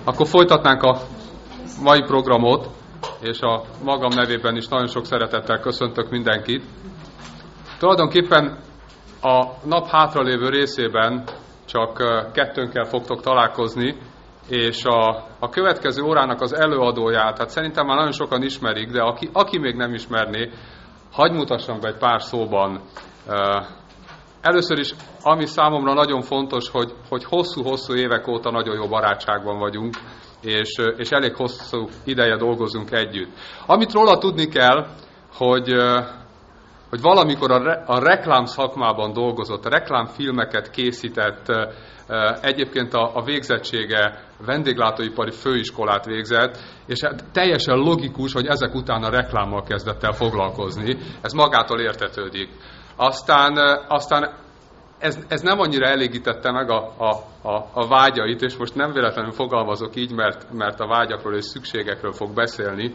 Akkor folytatnánk a mai programot, és a magam nevében is nagyon sok szeretettel köszöntök mindenkit. Tulajdonképpen a nap hátralévő részében csak kettőnkkel fogtok találkozni, és a következő órának az előadóját, hát szerintem már nagyon sokan ismerik, de aki még nem ismerné, hadd mutassam be egy pár szóban. Először is, ami számomra nagyon fontos, hogy hosszú-hosszú évek óta nagyon jó barátságban vagyunk, és elég hosszú ideje dolgozunk együtt. Amit róla tudni kell, hogy valamikor a reklám szakmában dolgozott, a reklámfilmeket készített, egyébként a végzettsége vendéglátóipari főiskolát végzett, és hát teljesen logikus, hogy ezek után a reklámmal kezdett el foglalkozni. Ez magától értetődik. Aztán ez nem annyira elégítette meg a vágyait, és most nem véletlenül fogalmazok így, mert a vágyakról és szükségekről fog beszélni.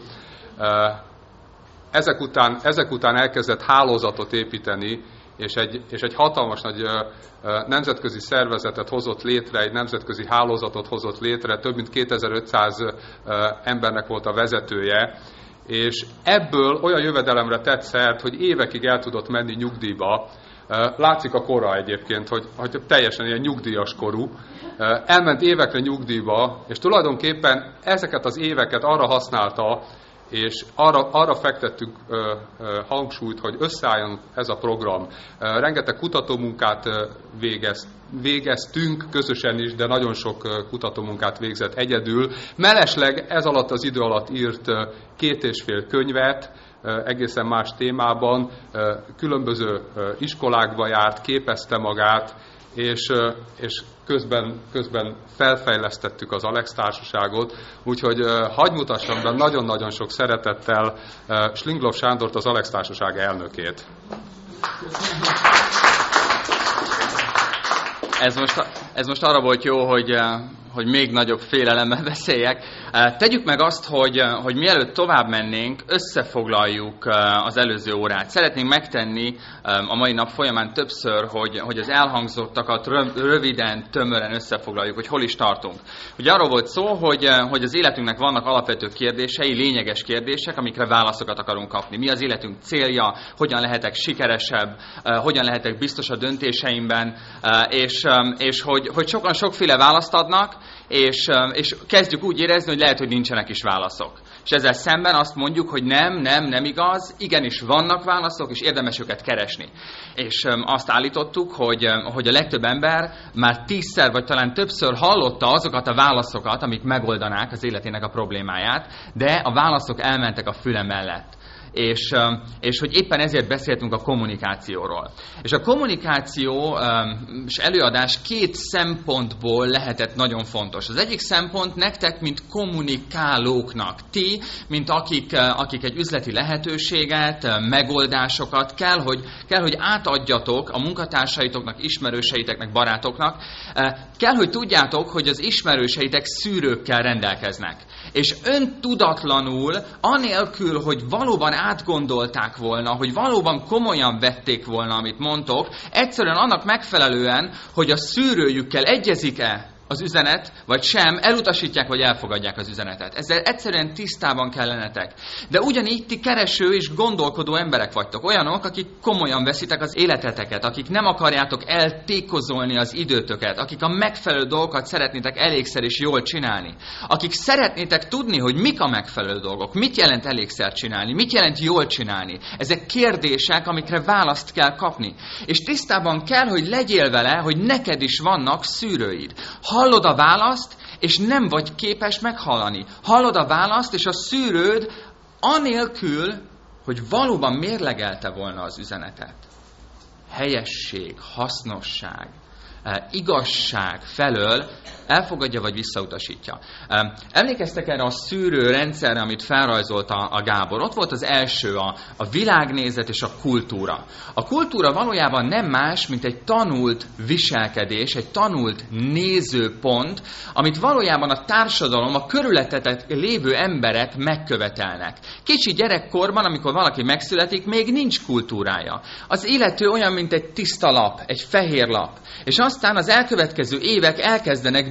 Ezek után elkezdett hálózatot építeni, és egy hatalmas nagy nemzetközi szervezetet hozott létre, egy nemzetközi hálózatot hozott létre, több mint 2500 embernek volt a vezetője, és ebből olyan jövedelemre tett szert, hogy évekig el tudott menni nyugdíjba. Látszik a kora egyébként, hogy teljesen ilyen nyugdíjas korú. Elment évekre nyugdíjba, és tulajdonképpen ezeket az éveket arra használta, és arra fektettük hangsúlyt, hogy összeálljon ez a program. Rengeteg kutatómunkát végeztünk közösen is, de nagyon sok kutatómunkát végzett egyedül. Mellesleg ez alatt az idő alatt írt 2,5 könyvet, egészen más témában, különböző iskolákba járt, képezte magát, és közben felfejlesztettük az Alex Társaságot, úgyhogy hadd mutassam be nagyon-nagyon sok szeretettel Slinglov Sándort, az Alex Társaság elnökét. Ez most arra volt jó, hogy még nagyobb félelemmel beszéljek. Tegyük meg azt, hogy mielőtt tovább mennénk, összefoglaljuk az előző órát. Szeretnénk megtenni a mai nap folyamán többször, hogy az elhangzottakat röviden, tömören összefoglaljuk, hogy hol is tartunk. Ugye arról volt szó, hogy az életünknek vannak alapvető kérdései, lényeges kérdések, amikre válaszokat akarunk kapni. Mi az életünk célja, hogyan lehetek sikeresebb, hogyan lehetek biztos a döntéseimben, és hogy sokan sokféle választ adnak, és kezdjük úgy érezni, hogy lehet, hogy nincsenek is válaszok. És ezzel szemben azt mondjuk, hogy nem igaz, igenis vannak válaszok, és érdemes őket keresni. És azt állítottuk, hogy a legtöbb ember már 10-szer vagy talán többször hallotta azokat a válaszokat, amik megoldanák az életének a problémáját, de a válaszok elmentek a füle mellett. És hogy éppen ezért beszéltünk a kommunikációról. És a kommunikáció és előadás két szempontból lehetett nagyon fontos. Az egyik szempont nektek, mint kommunikálóknak, ti, mint akik egy üzleti lehetőséget, megoldásokat kell, hogy átadjatok a munkatársaitoknak, ismerőseiteknek, barátoknak. Kell, hogy tudjátok, hogy az ismerőseitek szűrőkkel rendelkeznek. És öntudatlanul, anélkül, hogy valóban átgondolták volna, hogy valóban komolyan vették volna, amit mondtok, egyszerűen annak megfelelően, hogy a szűrőjükkel egyezik-e az üzenet, vagy sem, elutasítják, vagy elfogadják az üzenetet. Ezzel egyszerűen tisztában kell lennetek. De ugyanígy ti kereső és gondolkodó emberek vagytok. Olyanok, akik komolyan veszitek az életeteket, akik nem akarjátok eltékozolni az időtöket, akik a megfelelő dolgokat szeretnétek elégszer és jól csinálni. Akik szeretnétek tudni, hogy mik a megfelelő dolgok, mit jelent elégszer csinálni, mit jelent jól csinálni. Ezek kérdések, amikre választ kell kapni. És tisztában kell, hogy legyél vele, hogy neked is vannak szűrőid. Hallod a választ, és nem vagy képes meghallani. Hallod a választ, és a szűrőd anélkül, hogy valóban mérlegelte volna az üzenetet. Helyesség, hasznosság, igazság felől elfogadja vagy visszautasítja. Emlékeztek erre a szűrő rendszerre, amit felrajzolt a Gábor? Ott volt az első, a világnézet és a kultúra. A kultúra valójában nem más, mint egy tanult viselkedés, egy tanult nézőpont, amit valójában a társadalom, a körülöttetek lévő emberek megkövetelnek. Kicsi gyerekkorban, amikor valaki megszületik, még nincs kultúrája. Az illető olyan, mint egy tiszta lap, egy fehér lap. És aztán az elkövetkező évek elkezdenek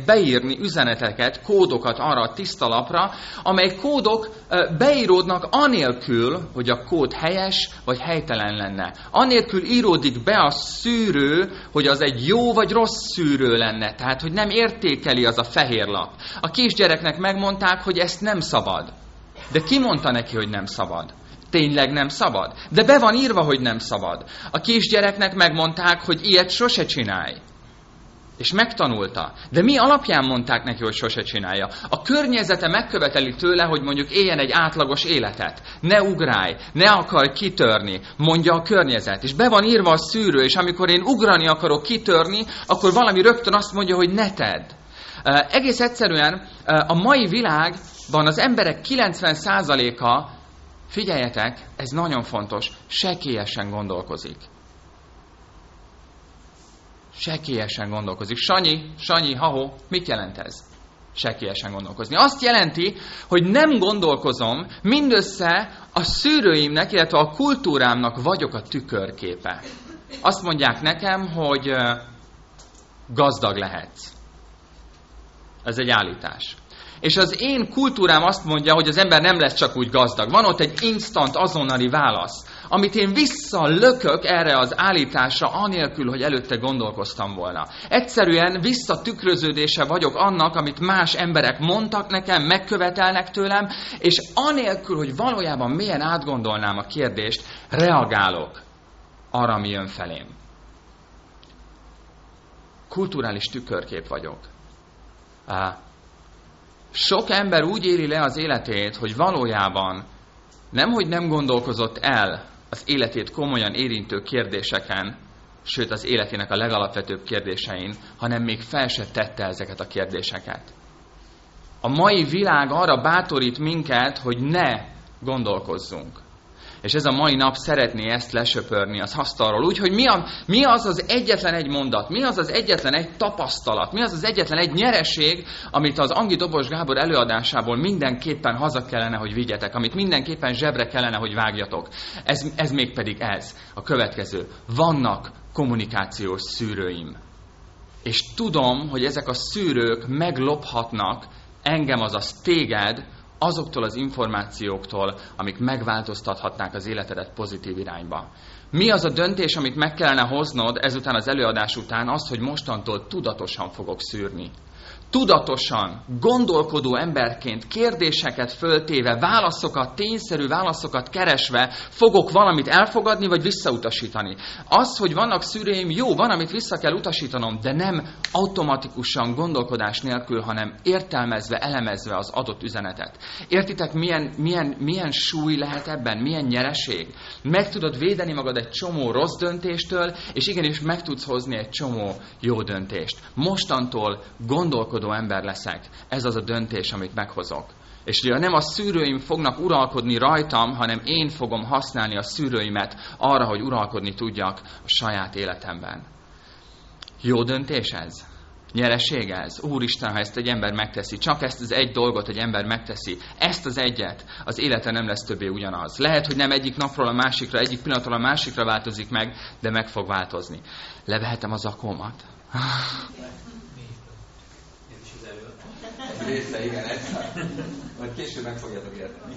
beírni üzeneteket, kódokat arra a tiszta lapra, amely kódok beíródnak anélkül, hogy a kód helyes vagy helytelen lenne. Anélkül íródik be a szűrő, hogy az egy jó vagy rossz szűrő lenne. Tehát, hogy nem értékeli az a fehér lap. A kisgyereknek megmondták, hogy ezt nem szabad. De ki mondta neki, hogy nem szabad? Tényleg nem szabad? De be van írva, hogy nem szabad. A kisgyereknek megmondták, hogy ilyet sose csinálj. És megtanulta. De mi alapján mondták neki, hogy sose csinálja? A környezete megköveteli tőle, hogy mondjuk éljen egy átlagos életet. Ne ugrálj, ne akarj kitörni, mondja a környezet. És be van írva a szűrő, és amikor én ugrani akarok, kitörni, akkor valami rögtön azt mondja, hogy ne tedd. Egész egyszerűen a mai világban az emberek 90%-a, figyeljetek, ez nagyon fontos, sekélyesen gondolkozik. Sekélyesen gondolkozik. Sanyi, ha-ho, mit jelent ez? Sekélyesen gondolkozni. Azt jelenti, hogy nem gondolkozom, mindössze a szűrőimnek, illetve a kultúrámnak vagyok a tükörképe. Azt mondják nekem, hogy gazdag lehetsz. Ez egy állítás. És az én kultúrám azt mondja, hogy az ember nem lesz csak úgy gazdag. Van ott egy instant, azonnali válasz, amit én visszalökök erre az állításra, anélkül, hogy előtte gondolkoztam volna. Egyszerűen visszatükröződése vagyok annak, amit más emberek mondtak nekem, megkövetelnek tőlem, és anélkül, hogy valójában mélyen átgondolnám a kérdést, reagálok arra, ami jön felém. Kulturális tükörkép vagyok. Sok ember úgy éli le az életét, hogy valójában nemhogy nem gondolkozott el az életét komolyan érintő kérdéseken, sőt az életének a legalapvetőbb kérdésein, hanem még fel se tette ezeket a kérdéseket. A mai világ arra bátorít minket, hogy ne gondolkozzunk. És ez a mai nap szeretné ezt lesöpörni az asztalról. Úgyhogy mi az az egyetlen egy mondat, mi az az egyetlen egy tapasztalat, mi az az egyetlen egy nyereség, amit az Angi Dobos Gábor előadásából mindenképpen haza kellene, hogy vigyetek, amit mindenképpen zsebre kellene, hogy vágjatok. Ez mégpedig ez, a következő. Vannak kommunikációs szűrőim. És tudom, hogy ezek a szűrők meglophatnak engem, azaz téged, azoktól az információktól, amik megváltoztathatnák az életedet pozitív irányba. Mi az a döntés, amit meg kellene hoznod ezután az előadás után? Az, hogy mostantól tudatosan fogok szűrni. Tudatosan, gondolkodó emberként, kérdéseket föltéve, válaszokat, tényszerű válaszokat keresve fogok valamit elfogadni, vagy visszautasítani. Az, hogy vannak szűrőim, jó, van, amit vissza kell utasítanom, de nem automatikusan gondolkodás nélkül, hanem értelmezve, elemezve az adott üzenetet. Értitek, milyen súly lehet ebben, milyen nyereség? Meg tudod védeni magad egy csomó rossz döntéstől, és igenis meg tudsz hozni egy csomó jó döntést. Mostantól gondolkodó ember leszek. Ez az a döntés, amit meghozok. És nem a szűrőim fognak uralkodni rajtam, hanem én fogom használni a szűrőimet arra, hogy uralkodni tudjak a saját életemben. Jó döntés ez? Nyereség ez? Úristen, ha ezt egy ember megteszi, csak ezt az egy dolgot egy ember megteszi, ezt az egyet, az élete nem lesz többé ugyanaz. Lehet, hogy nem egyik napról a másikra, egyik pillanatról a másikra változik meg, de meg fog változni. Levehetem a zakómat? Része, igen, egyszer. Majd később meg fogjátok érteni.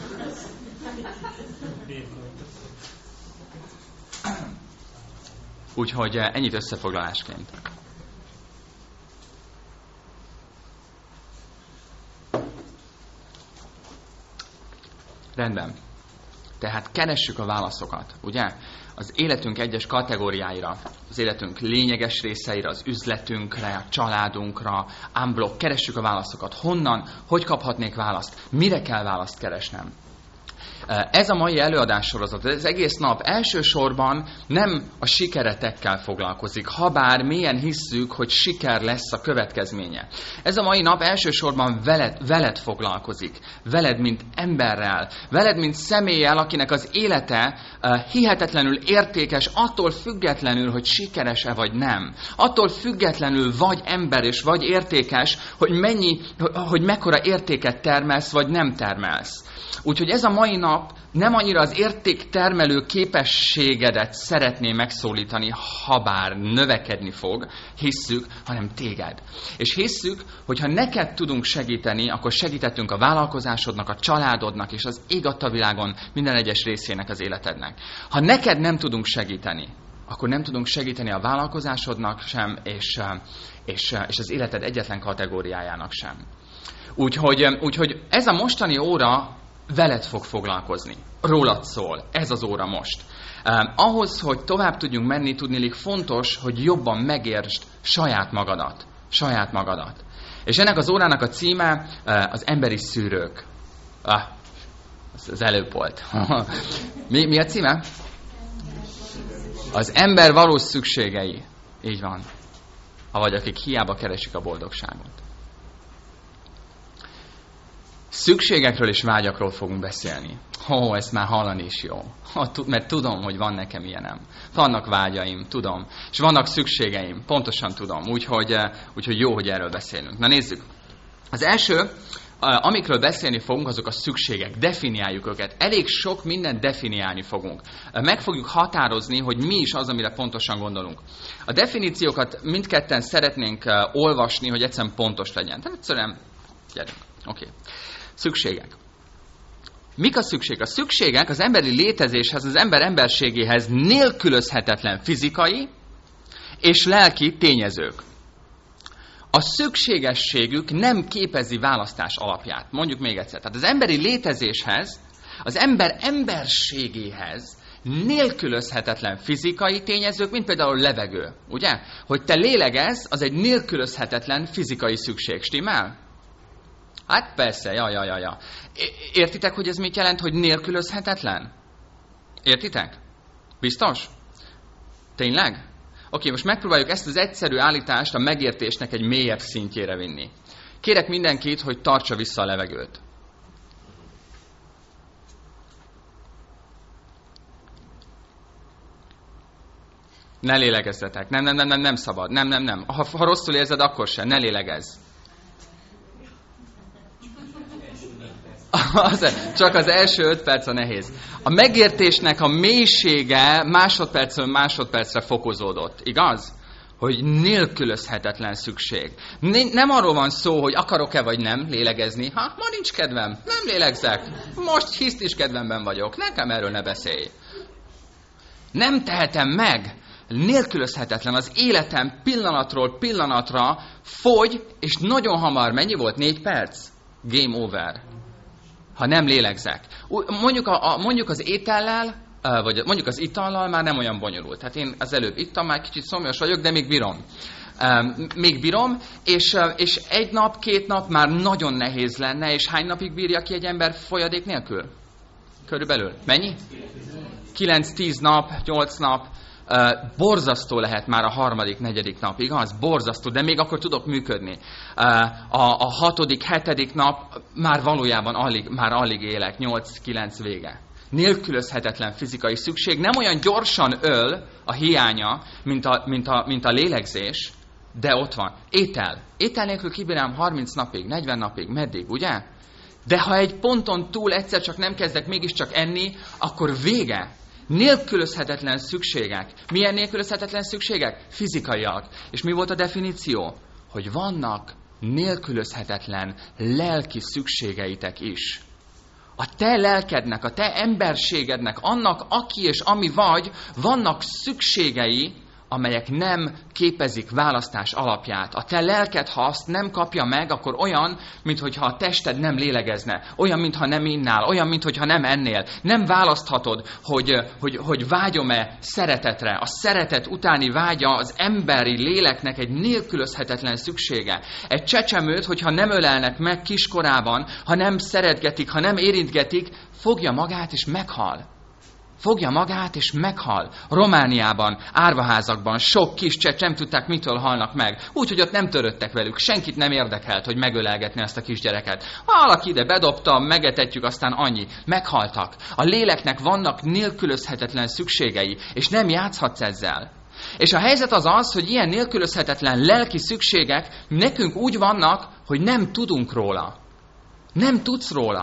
Úgyhogy ennyit összefoglalásként. Rendben. Tehát keressük a válaszokat, ugye? Az életünk egyes kategóriáira, az életünk lényeges részeire, az üzletünkre, a családunkra, unblock, keressük a válaszokat. Honnan, hogy kaphatnék választ? Mire kell választ keresnem? Ez a mai előadássorozat, ez egész nap elsősorban nem a sikeretekkel foglalkozik, habár mélyen hisszük, hogy siker lesz a következménye. Ez a mai nap elsősorban veled foglalkozik, veled, mint emberrel, veled, mint személlyel, akinek az élete hihetetlenül értékes, attól függetlenül, hogy sikeres-e vagy nem. Attól függetlenül vagy ember és vagy értékes, hogy mekkora értéket termelsz, vagy nem termelsz. Úgyhogy ez a mai mai nap nem annyira az értéktermelő képességedet szeretné megszólítani, habár növekedni fog, hisszük, hanem téged. És hisszük, hogy ha neked tudunk segíteni, akkor segítettünk a vállalkozásodnak, a családodnak és az ég adta világon minden egyes részének az életednek. Ha neked nem tudunk segíteni, akkor nem tudunk segíteni a vállalkozásodnak sem, és az életed egyetlen kategóriájának sem. Úgyhogy ez a mostani óra veled fog foglalkozni. Rólad szól. Ez az óra most. Ahhoz, hogy tovább tudjunk menni, tudniillik fontos, hogy jobban megértsd saját magadat. Saját magadat. És ennek az órának a címe az emberi szűrők. Az előbb volt. Mi a címe? Az ember valós szükségei. Így van. Avagy akik hiába keresik a boldogságot. Szükségekről és vágyakról fogunk beszélni. Ezt már hallani is jó. Mert tudom, hogy van nekem ilyenem. Vannak vágyaim, tudom. És vannak szükségeim, pontosan tudom. Úgyhogy jó, hogy erről beszélünk. Na nézzük. Az első, amikről beszélni fogunk, azok a szükségek. Definiáljuk őket. Elég sok mindent definiálni fogunk. Meg fogjuk határozni, hogy mi is az, amire pontosan gondolunk. A definíciókat mindketten szeretnénk olvasni, hogy egyszerűen pontos legyen. Tehát egyszerűen, gyerünk. Oké. Szükségek. Mik a szükségek? A szükségek az emberi létezéshez, az ember emberségéhez nélkülözhetetlen fizikai és lelki tényezők. A szükségességük nem képezi választás alapját. Mondjuk még egyszer. Tehát az emberi létezéshez, az ember emberségéhez nélkülözhetetlen fizikai tényezők, mint például levegő. Ugye? Hogy te lélegezz, az egy nélkülözhetetlen fizikai szükség. Stimmel? Hát persze, ja. Értitek, hogy ez mit jelent, hogy nélkülözhetetlen? Értitek? Biztos? Tényleg? Oké, most megpróbáljuk ezt az egyszerű állítást a megértésnek egy mélyebb szintjére vinni. Kérek mindenkit, hogy tartsa vissza a levegőt. Ne lélegezzetek. Nem szabad. Nem. Ha rosszul érzed, akkor sem. Ne lélegezz. Csak az első 5 perc a nehéz. A megértésnek a mélysége másodpercről másodpercre fokozódott. Igaz? Hogy nélkülözhetetlen szükség. Nem arról van szó, hogy akarok-e vagy nem lélegezni. Ma nincs kedvem. Nem lélegzek. Most hiszt is kedvemben vagyok. Nekem erről ne beszélj. Nem tehetem meg. Nélkülözhetetlen. Az életem pillanatról pillanatra fogy, és nagyon hamar, mennyi volt? 4 perc? Game over. Ha nem lélegzek. Mondjuk az étellel, vagy mondjuk az itallal már nem olyan bonyolult. Hát én az előbb ittam, már kicsit szomjas vagyok, de még bírom. És 1 nap, 2 nap már nagyon nehéz lenne, és hány napig bírja ki egy ember folyadék nélkül? Körülbelül. Mennyi? 9-10 nap, 8 nap. Borzasztó lehet már a 3., 4. nap, igaz? Borzasztó, de még akkor tudok működni. A 6., 7. nap már valójában alig élek, 8-9 vége. Nélkülözhetetlen fizikai szükség, nem olyan gyorsan öl a hiánya, mint a lélegzés, de ott van. Étel nélkül kibírám 30 napig, 40 napig, meddig, ugye? De ha egy ponton túl egyszer csak nem kezdek mégiscsak enni, akkor vége. Nélkülözhetetlen szükségek. Milyen nélkülözhetetlen szükségek? Fizikaiak. És mi volt a definíció? Hogy vannak nélkülözhetetlen lelki szükségeitek is. A te lelkednek, a te emberségednek, annak, aki és ami vagy, vannak szükségei, amelyek nem képezik választás alapját. A te lelked, ha azt nem kapja meg, akkor olyan, mintha a tested nem lélegezne. Olyan, mintha nem innál. Olyan, mintha nem ennél. Nem választhatod, hogy vágyom-e szeretetre. A szeretet utáni vágya az emberi léleknek egy nélkülözhetetlen szüksége. Egy csecsemőt, hogyha nem ölelnek meg kiskorában, ha nem szeretgetik, ha nem érintgetik, fogja magát és meghal. Fogja magát és meghal. Romániában, árvaházakban sok kis csecsemők nem tudták, mitől halnak meg. Úgyhogy ott nem törődtek velük. Senkit nem érdekelt, hogy megölelgetni ezt a kisgyereket. Valaki ide bedobta, megetetjük, aztán annyi. Meghaltak. A léleknek vannak nélkülözhetetlen szükségei, és nem játszhatsz ezzel. És a helyzet az, hogy ilyen nélkülözhetetlen lelki szükségek nekünk úgy vannak, hogy nem tudunk róla. Nem tudsz róla.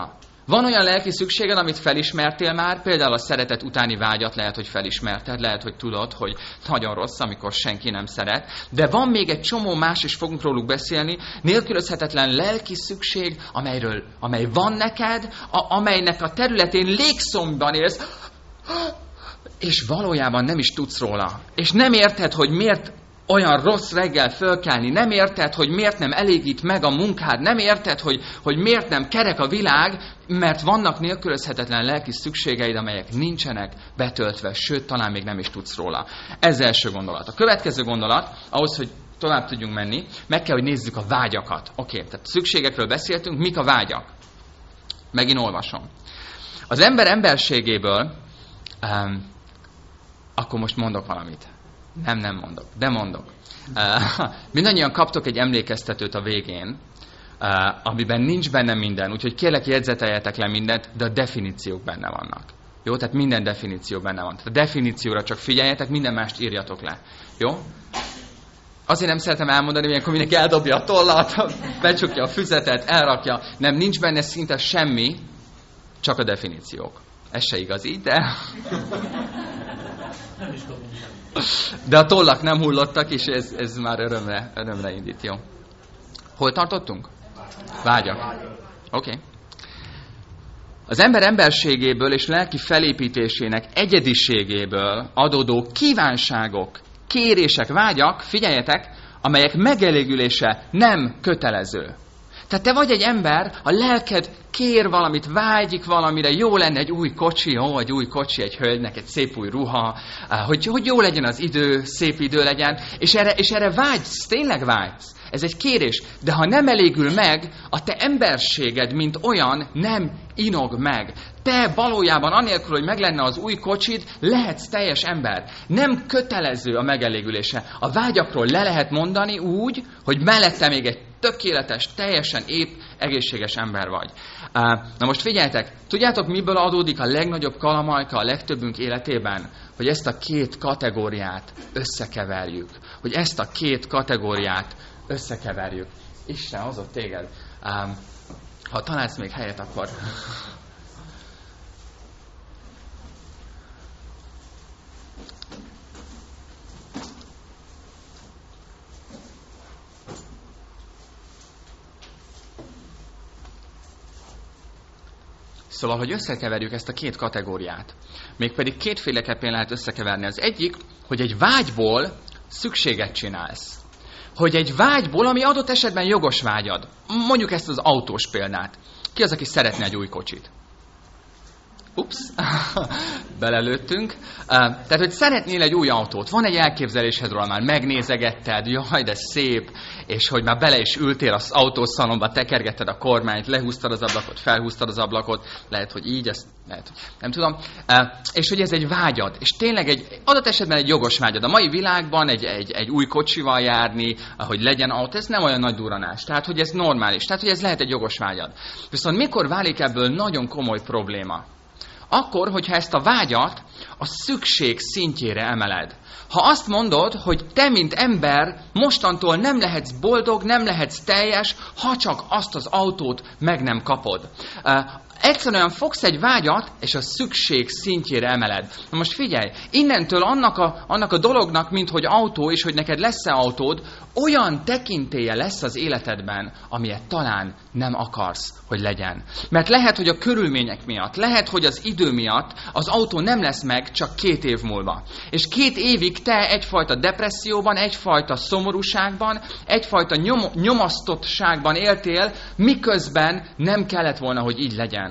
Van olyan lelki szükséged, amit felismertél már, például a szeretet utáni vágyat lehet, hogy felismerted, lehet, hogy tudod, hogy nagyon rossz, amikor senki nem szeret, de van még egy csomó más, és fogunk róluk beszélni, nélkülözhetetlen lelki szükség, amely van neked, amelynek a területén légszomban élsz, és valójában nem is tudsz róla. És nem érted, hogy miért olyan rossz reggel fölkelni, nem érted, hogy miért nem elégít meg a munkád, nem érted, hogy miért nem kerek a világ, mert vannak nélkülözhetetlen lelki szükségeid, amelyek nincsenek betöltve, sőt, talán még nem is tudsz róla. Ez első gondolat. A következő gondolat, ahhoz, hogy tovább tudjunk menni, meg kell, hogy nézzük a vágyakat. Oké, tehát szükségekről beszéltünk, mik a vágyak? Megint olvasom. Az ember emberségéből, akkor most mondok valamit. Nem mondok, de mondok. Mindannyian kaptok egy emlékeztetőt a végén, amiben nincs benne minden, úgyhogy kérlek jegyzeteljetek le mindent, de a definíciók benne vannak. Jó, tehát minden definíció benne van. Tehát a definícióra csak figyeljetek, minden mást írjatok le. Jó? Azért nem szeretem elmondani, hogy ilyenkor mindenki eldobja a tollat, becsukja a füzetet, elrakja. Nem, nincs benne szinte semmi, csak a definíciók. Ez se igaz így, de... De a tollak nem hullottak, és ez már örömre indít, jó. Hol tartottunk? Vágyak. Oké. Az ember emberségéből és lelki felépítésének egyediségéből adódó kívánságok, kérések, vágyak, figyeljetek, amelyek megelégülése nem kötelező. Tehát te vagy egy ember, a lelked kér valamit, vágyik valamire, jó lenne egy új kocsi, egy új kocsi egy hölgynek, egy szép új ruha, hogy jó legyen az idő, szép idő legyen, és erre vágysz, tényleg vágysz. Ez egy kérés, de ha nem elégül meg, a te emberséged, mint olyan, nem inog meg. Te valójában anélkül, hogy meg lenne az új kocsid, lehetsz teljes ember. Nem kötelező a megelégülése. A vágyakról le lehet mondani úgy, hogy mellette még egy tökéletes, teljesen épp, egészséges ember vagy. Na most figyeljetek, tudjátok, miből adódik a legnagyobb kalamajka a legtöbbünk életében? Hogy ezt a két kategóriát összekeverjük. Hogy ezt a két kategóriát összekeverjük. Isten hozott téged. Ha találsz még helyet, akkor... Szóval, hogy összekeverjük ezt a két kategóriát. Mégpedig kétféleképpen lehet összekeverni. Az egyik, hogy egy vágyból szükséget csinálsz. Hogy egy vágyból, ami adott esetben jogos vágyad. Mondjuk ezt az autós példát. Ki az, aki szeretne egy új kocsit? Ups, belelőttünk. Tehát, hogy szeretnél egy új autót, van egy elképzelésed róla, már megnézegetted, jaj, de szép, és hogy már bele is ültél az autószalomba, tekergetted a kormányt, lehúztad az ablakot, felhúztad az ablakot, lehet, hogy így, ezt lehet, nem tudom, és hogy ez egy vágyad, és tényleg egy adott esetben egy jogos vágyad. A mai világban egy új kocsival járni, hogy legyen autó, ez nem olyan nagy durranás, tehát, hogy ez normális, tehát, hogy ez lehet egy jogos vágyad. Viszont mikor válik ebből nagyon komoly probléma? Akkor, hogyha ezt a vágyat a szükség szintjére emeled. Ha azt mondod, hogy te, mint ember, mostantól nem lehetsz boldog, nem lehetsz teljes, ha csak azt az autót meg nem kapod. Egyszerűen fogsz egy vágyat, és a szükség szintjére emeled. Na most figyelj, innentől annak a dolognak, mint hogy autó, és hogy neked lesz-e autód, olyan tekintélye lesz az életedben, amilyet talán nem akarsz, hogy legyen. Mert lehet, hogy a körülmények miatt, lehet, hogy az idő miatt az autó nem lesz meg csak 2 év múlva. És 2 évig te egyfajta depresszióban, egyfajta szomorúságban, egyfajta nyomasztottságban éltél, miközben nem kellett volna, hogy így legyen.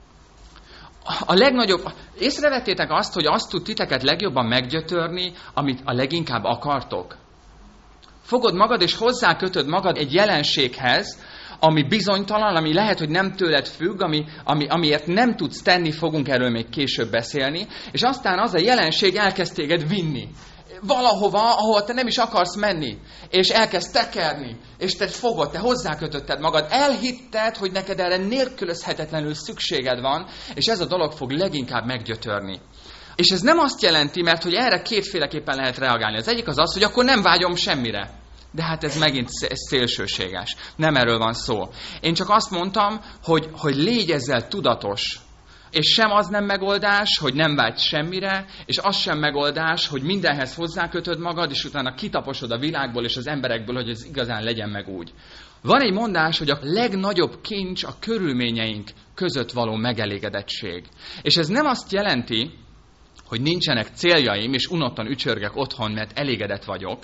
A legnagyobb, észrevettétek azt, hogy azt tud titeket legjobban meggyötörni, amit a leginkább akartok? Fogod magad és hozzákötöd magad egy jelenséghez, ami bizonytalan, ami lehet, hogy nem tőled függ, amiért nem tudsz tenni, fogunk erről még később beszélni, és aztán az a jelenség elkezd téged vinni. Valahova, ahol te nem is akarsz menni, és elkezd tekerni, és te fogod, te hozzákötötted magad, elhitted, hogy neked erre nélkülözhetetlenül szükséged van, és ez a dolog fog leginkább meggyötörni. És ez nem azt jelenti, mert hogy erre 2 féleképpen lehet reagálni. Az egyik az az, hogy akkor nem vágyom semmire. De hát ez megint szélsőséges. Nem erről van szó. Én csak azt mondtam, hogy légy ezzel tudatos. És sem az nem megoldás, hogy nem vágysz semmire, és az sem megoldás, hogy mindenhez hozzákötöd magad, és utána kitaposod a világból és az emberekből, hogy ez igazán legyen meg úgy. Van egy mondás, hogy a legnagyobb kincs a körülményeink között való megelégedettség. És ez nem azt jelenti, hogy nincsenek céljaim, és unottan ücsörgek otthon, mert elégedett vagyok.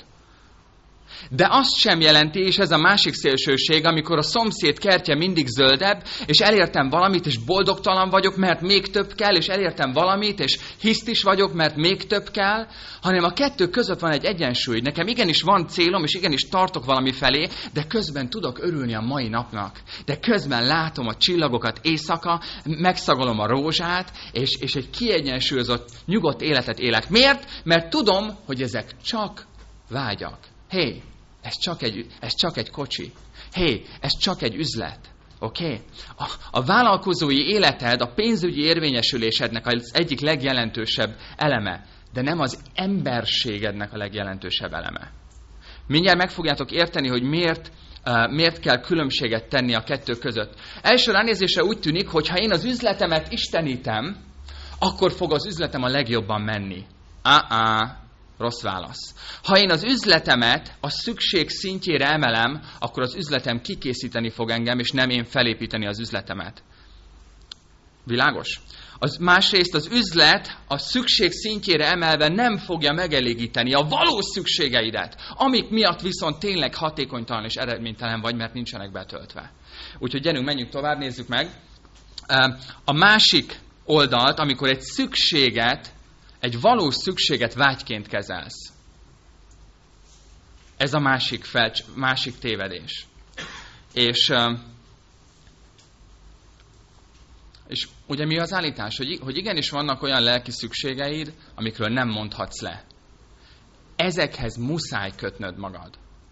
De azt sem jelenti, és ez a másik szélsőség, amikor a szomszéd kertje mindig zöldebb, és elértem valamit, és boldogtalan vagyok, mert még több kell, és elértem valamit, és hisztis vagyok, mert még több kell, hanem a kettő között van egy egyensúly. Nekem igenis van célom, és igenis tartok valami felé, de közben tudok örülni a mai napnak. De közben látom a csillagokat éjszaka, megszagolom a rózsát, és egy kiegyensúlyozott, nyugodt életet élek. Miért? Mert tudom, hogy ezek csak vágyak. Hé, ez csak egy kocsi. Hé, ez csak egy üzlet. Oké? A vállalkozói életed, a pénzügyi érvényesülésednek az egyik legjelentősebb eleme, de nem az emberségednek a legjelentősebb eleme. Mindjárt meg fogjátok érteni, hogy miért kell különbséget tenni a kettő között. Első ránézésre úgy tűnik, hogy ha én az üzletemet istenítem, akkor fog az üzletem a legjobban menni. Rossz válasz. Ha én az üzletemet a szükség szintjére emelem, akkor az üzletem kikészíteni fog engem, és nem én felépíteni az üzletemet. Világos? Másrészt az üzlet a szükség szintjére emelve nem fogja megelégíteni a valós szükségeidet, amik miatt viszont tényleg hatékonytalan és eredménytelen vagy, mert nincsenek betöltve. Úgyhogy gyerünk, menjünk tovább, nézzük meg. A másik oldalt, amikor egy szükséget, egy valós szükséget vágyként kezelsz. Ez a másik tévedés. És ugye mi az állítás? Hogy igenis vannak olyan lelki szükségeid, amikről nem mondhatsz le. Ezekhez muszáj kötnöd magad.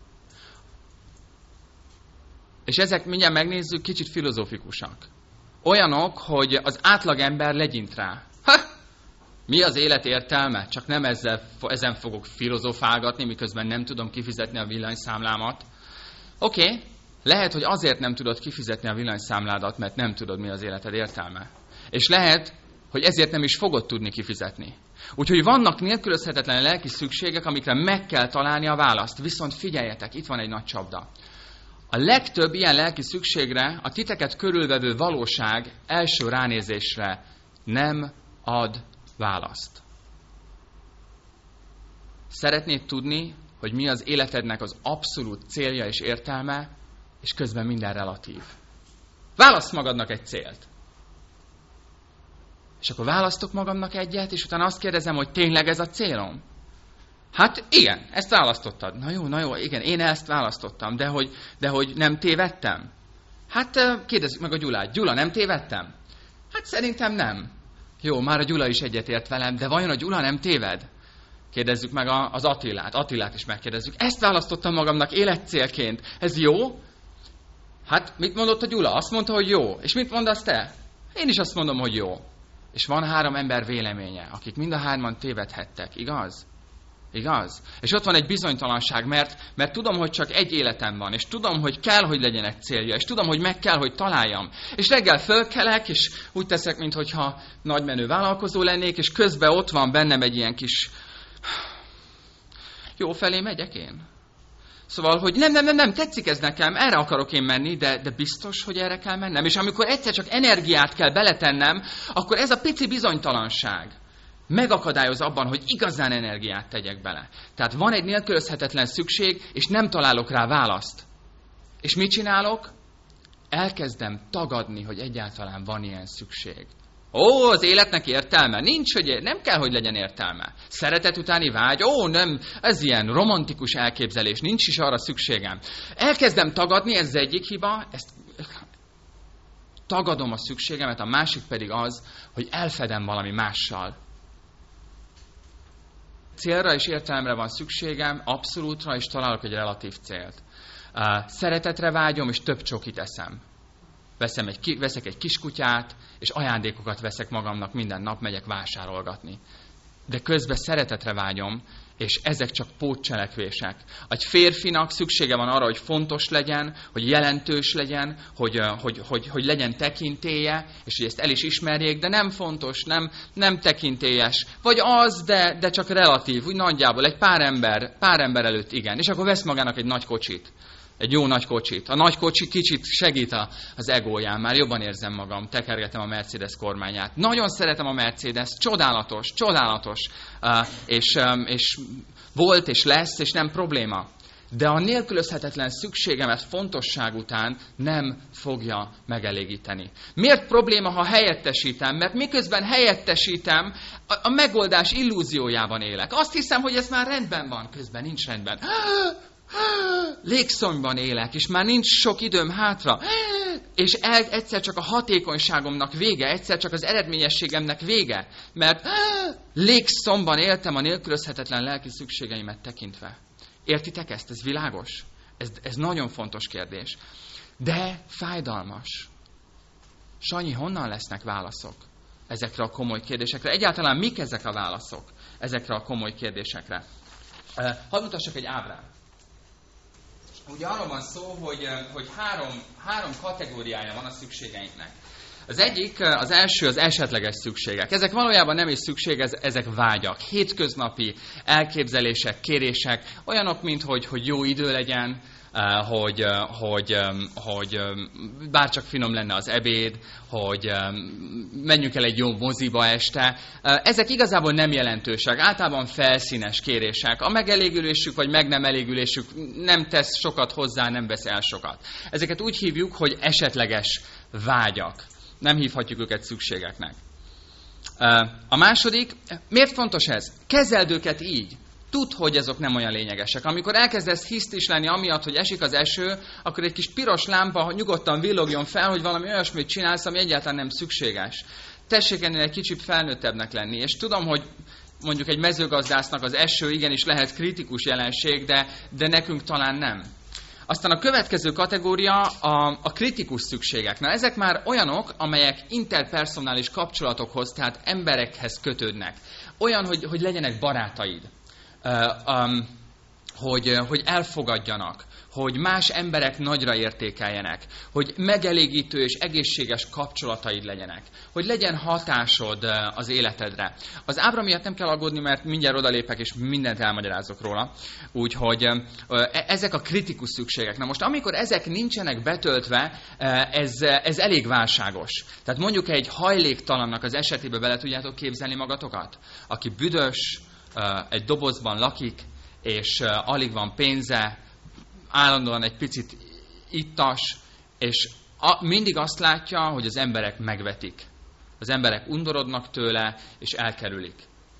És ezek, mindjárt megnézzük, kicsit filozofikusak. Olyanok, hogy az átlagember legyint rá. Mi az élet értelme? Csak nem ezen fogok filozofálgatni, miközben nem tudom kifizetni a villanyszámlámat. Oké, lehet, hogy azért nem tudod kifizetni a villanyszámládat, mert nem tudod, mi az életed értelme. És lehet, hogy ezért nem is fogod tudni kifizetni. Úgyhogy vannak nélkülözhetetlen lelki szükségek, amikre meg kell találni a választ. Viszont figyeljetek, itt van egy nagy csapda. A legtöbb ilyen lelki szükségre a titeket körülvevő valóság első ránézésre nem ad választ. Szeretnéd tudni, hogy mi az életednek az abszolút célja és értelme, és közben minden relatív. Válaszz magadnak egy célt. És akkor választok magamnak egyet, és utána azt kérdezem, hogy tényleg ez a célom? Hát igen, ezt választottad. Na jó, igen, én ezt választottam, de hogy nem tévedtem? Hát kérdezzük meg a Gyulát. Gyula, nem tévedtem? Hát szerintem nem. Jó, már a Gyula is egyetért velem, de vajon a Gyula nem téved? Kérdezzük meg az Attilát. Attilát is megkérdezzük. Ezt választottam magamnak életcélként. Ez jó? Hát mit mondott a Gyula? Azt mondta, hogy jó. És mit mondasz te? Én is azt mondom, hogy jó. És van 3 ember véleménye, akik mind a 3-an tévedhettek. Igaz? Igaz? És ott van egy bizonytalanság, mert tudom, hogy csak egy életem van, és tudom, hogy kell, hogy legyen egy célja, és tudom, hogy meg kell, hogy találjam. És reggel fölkelek, és úgy teszek, mintha nagymenő vállalkozó lennék, és közben ott van bennem egy ilyen kis... Jó felé megyek én? Szóval, hogy nem, tetszik ez nekem, erre akarok én menni, de biztos, hogy erre kell mennem. És amikor egyszer csak energiát kell beletennem, akkor ez a pici bizonytalanság megakadályoz abban, hogy igazán energiát tegyek bele. Tehát van egy nélkülözhetetlen szükség, és nem találok rá választ. És mit csinálok? Elkezdem tagadni, hogy egyáltalán van ilyen szükség. Ó, az életnek értelme? Nincs, hogy nem kell, hogy legyen értelme. Szeretet utáni vágy? Ó, nem, ez ilyen romantikus elképzelés, nincs is arra szükségem. Elkezdem tagadni, ez az egyik hiba, tagadom a szükségemet, a másik pedig az, hogy elfedem valami mással. Célra és értelemre van szükségem, abszolútra, és találok egy relatív célt. Szeretetre vágyom, és több csokit eszem. Veszek egy kiskutyát, és ajándékokat veszek magamnak, minden nap megyek vásárolgatni. De közben szeretetre vágyom, és ezek csak pótcselekvések. Egy férfinak szüksége van arra, hogy fontos legyen, hogy jelentős legyen, hogy legyen tekintélye, és hogy ezt el is ismerjék, de nem fontos, nem tekintélyes. Vagy az, de csak relatív, úgy nagyjából egy pár ember előtt igen. És akkor vesz magának egy nagy kocsit. Egy jó nagy kocsit. A nagy kocsi kicsit segít az egóján. Már jobban érzem magam. Tekergetem a Mercedes kormányát. Nagyon szeretem a Mercedes. Csodálatos. És volt, és lesz, és nem probléma. De a nélkülözhetetlen szükségemet fontosság után nem fogja megelégíteni. Miért probléma, ha helyettesítem? Mert miközben helyettesítem, a megoldás illúziójában élek. Azt hiszem, hogy ez már rendben van, közben nincs rendben. Légszonyban élek, és már nincs sok időm hátra, és egyszer csak a hatékonyságomnak vége, egyszer csak az eredményességemnek vége, mert légszomban éltem a nélkülözhetetlen lelki szükségeimet tekintve. Értitek ezt? Ez világos? Ez nagyon fontos kérdés. De fájdalmas. Sanyi, honnan lesznek válaszok ezekre a komoly kérdésekre? Egyáltalán mik ezek a válaszok ezekre a komoly kérdésekre? Hadd mutassak egy ábrát. Ugye arról van szó, hogy három kategóriája van a szükségeinknek. Az egyik, az első az esetleges szükségek. Ezek valójában nem is szükség, ezek vágyak. Hétköznapi elképzelések, kérések, olyanok, mint hogy jó idő legyen, hogy bárcsak finom lenne az ebéd, hogy menjünk el egy jó moziba este. Ezek igazából nem jelentősek, általában felszínes kérések. A megelégülésük vagy meg nem elégülésük nem tesz sokat hozzá, nem vesz el sokat. Ezeket úgy hívjuk, hogy esetleges vágyak. Nem hívhatjuk őket szükségeknek. A második, miért fontos ez? Kezeld őket így. Tudd, hogy azok nem olyan lényegesek. Amikor elkezdesz hisztis lenni amiatt, hogy esik az eső, akkor egy kis piros lámpa nyugodtan villogjon fel, hogy valami olyasmit csinálsz, ami egyáltalán nem szükséges. Tessék ennél egy kicsit felnőttebbnek lenni. És tudom, hogy mondjuk egy mezőgazdásznak az eső igenis lehet kritikus jelenség, de nekünk talán nem. Aztán a következő kategória a kritikus szükségek. Na, ezek már olyanok, amelyek interpersonális kapcsolatokhoz, tehát emberekhez kötődnek. Olyan, hogy legyenek barátaid. Hogy elfogadjanak, hogy más emberek nagyra értékeljenek, hogy megelégítő és egészséges kapcsolataid legyenek, hogy legyen hatásod az életedre. Az ábra miatt nem kell aggódni, mert mindjárt odalépek és mindent elmagyarázok róla. Úgyhogy ezek a kritikus szükségek. Na most, amikor ezek nincsenek betöltve, ez elég válságos. Tehát mondjuk egy hajléktalannak az esetében bele tudjátok képzelni magatokat? Aki büdös, egy dobozban lakik, és alig van pénze, állandóan egy picit ittas, és mindig azt látja, hogy az emberek megvetik. Az emberek undorodnak tőle, és elkerülik.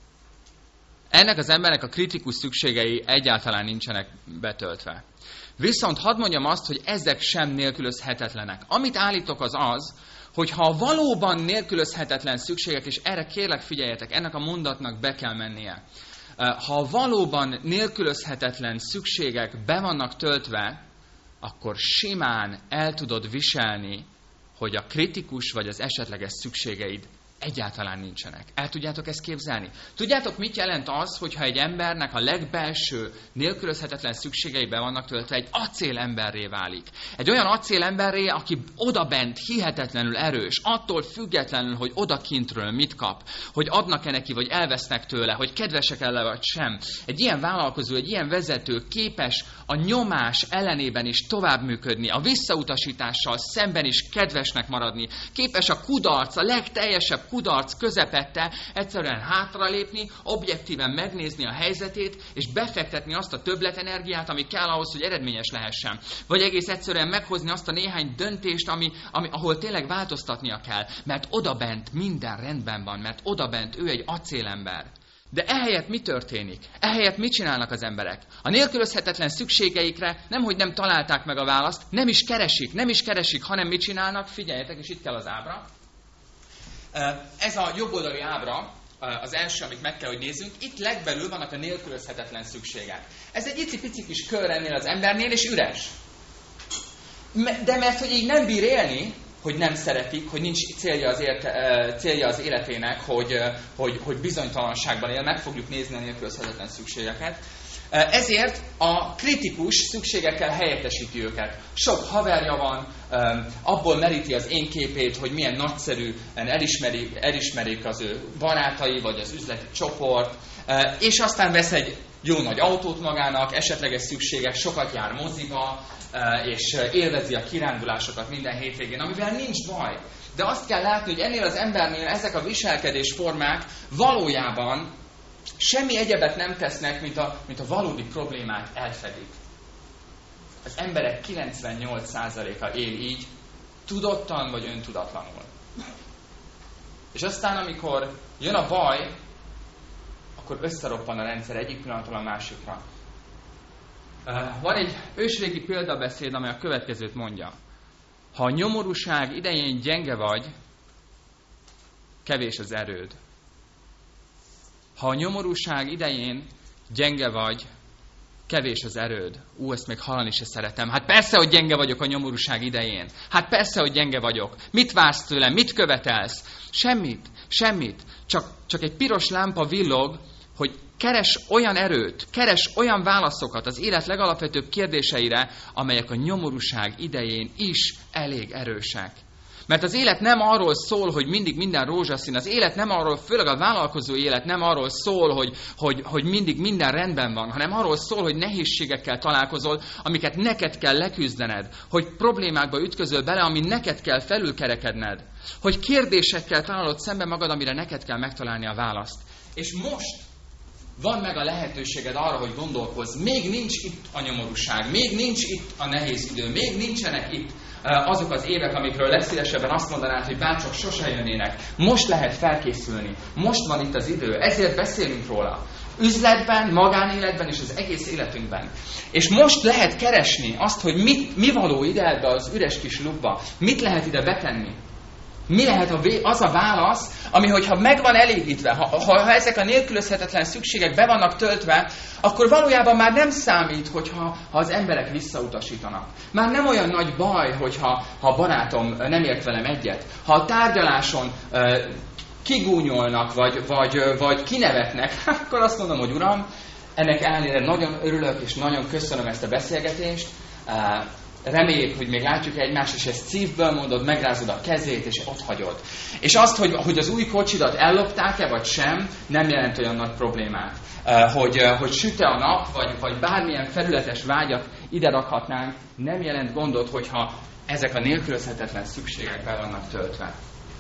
Ennek az embernek a kritikus szükségei egyáltalán nincsenek betöltve. Viszont hadd mondjam azt, hogy ezek sem nélkülözhetetlenek. Amit állítok az, hogy ha valóban nélkülözhetetlen szükségek, és erre kérlek figyeljetek, ennek a mondatnak be kell mennie. Ha valóban nélkülözhetetlen szükségek be vannak töltve, akkor simán el tudod viselni, hogy a kritikus vagy az esetleges szükségeid egyáltalán nincsenek. El tudjátok ezt képzelni? Tudjátok, mit jelent az, hogyha egy embernek a legbelső, nélkülözhetetlen szükségei be vannak töltve, egy acélemberré válik. Egy olyan acélemberré, aki odabent hihetetlenül erős, attól függetlenül, hogy odakintről mit kap, hogy adnak-e neki, vagy elvesznek tőle, hogy kedvesek el vagy sem. Egy ilyen vállalkozó, egy ilyen vezető képes a nyomás ellenében is tovább működni, a visszautasítással szemben is kedvesnek maradni, képes a kudarc, a legteljesebb kudarc közepette egyszerűen hátralépni, objektíven megnézni a helyzetét, és befektetni azt a többletenergiát, ami kell ahhoz, hogy eredményes lehessen. Vagy egész egyszerűen meghozni azt a néhány döntést, ahol tényleg változtatnia kell, mert odabent minden rendben van, mert odabent ő egy acélember. De ehelyett mi történik? Ehelyett mit csinálnak az emberek? A nélkülözhetetlen szükségeikre nemhogy nem találták meg a választ, nem is keresik, hanem mit csinálnak? Figyeljetek, és itt kell az ábra. Ez a jobboldali ábra, az első, amit meg kell, hogy nézzünk. Itt legbelül vannak a nélkülözhetetlen szükségek. Ez egy icipici kis kör ennél az embernél, és üres. De mert, hogy így nem bír élni, hogy nem szeretik, hogy nincs célja az életének, hogy bizonytalanságban él, meg fogjuk nézni a nélkülözhetetlen szükségeket. Ezért a kritikus szükségekkel helyettesíti őket. Sok haverja van, abból meríti az én képét, hogy milyen nagyszerűen elismerik az ő barátai, vagy az üzleti csoport, és aztán vesz egy jó nagy autót magának, esetleges szükségek, sokat jár moziba, és élvezi a kirándulásokat minden hétvégén, amivel nincs baj. De azt kell látni, hogy ennél az embernél ezek a viselkedésformák valójában semmi egyebet nem tesznek, mint a valódi problémát elfedik. Az emberek 98%-a él így, tudottan vagy öntudatlanul. És aztán, amikor jön a baj, akkor összeroppan a rendszer egyik pillanatról a másikra. Van egy ősrégi példabeszéd, amely a következőt mondja. Ha a nyomorúság idején gyenge vagy, kevés az erőd. Ha a nyomorúság idején gyenge vagy, kevés az erőd. Ezt még hallani se szeretem. Hát persze, hogy gyenge vagyok a nyomorúság idején. Hát persze, hogy gyenge vagyok. Mit vársz tőlem? Mit követelsz? Semmit. Csak egy piros lámpa villog, hogy keres olyan erőt, keres olyan válaszokat az élet legalapvetőbb kérdéseire, amelyek a nyomorúság idején is elég erősek. Mert az élet nem arról szól, hogy mindig minden rózsaszín. Az élet nem arról, főleg a vállalkozó élet nem arról szól, hogy mindig minden rendben van, hanem arról szól, hogy nehézségekkel találkozol, amiket neked kell leküzdened. Hogy problémákba ütközöl bele, ami neked kell felülkerekedned. Hogy kérdésekkel találod szembe magad, amire neked kell megtalálni a választ. És most van meg a lehetőséged arra, hogy gondolkozz. Még nincs itt a nyomorúság, még nincs itt a nehéz idő, még nincsenek itt azok az évek, amikről legszívesebben azt mondanád, hogy bárcsak sose jönnének. Most lehet felkészülni. Most van itt az idő. Ezért beszélünk róla. Üzletben, magánéletben és az egész életünkben. És most lehet keresni azt, hogy mi való ide ebbe az üres kis lukba. Mit lehet ide betenni? Mi lehet az a válasz, ami, hogyha meg van elégítve, ha ezek a nélkülözhetetlen szükségek be vannak töltve, akkor valójában már nem számít, ha az emberek visszautasítanak. Már nem olyan nagy baj, hogyha a barátom nem ért velem egyet. Ha a tárgyaláson kigúnyolnak, vagy kinevetnek, akkor azt mondom, hogy Uram, ennek ellenére nagyon örülök, és nagyon köszönöm ezt a beszélgetést. Reméljük, hogy még látjuk egymást, és ezt szívből mondod, megrázod a kezét, és ott hagyod. És azt, hogy az új kocsidat ellopták-e, vagy sem, nem jelent olyan nagy problémát. Hogy süt-e a nap, vagy bármilyen felületes vágyat ide rakhatnánk, nem jelent gondot, hogyha ezek a nélkülözhetetlen szükségek be vannak töltve.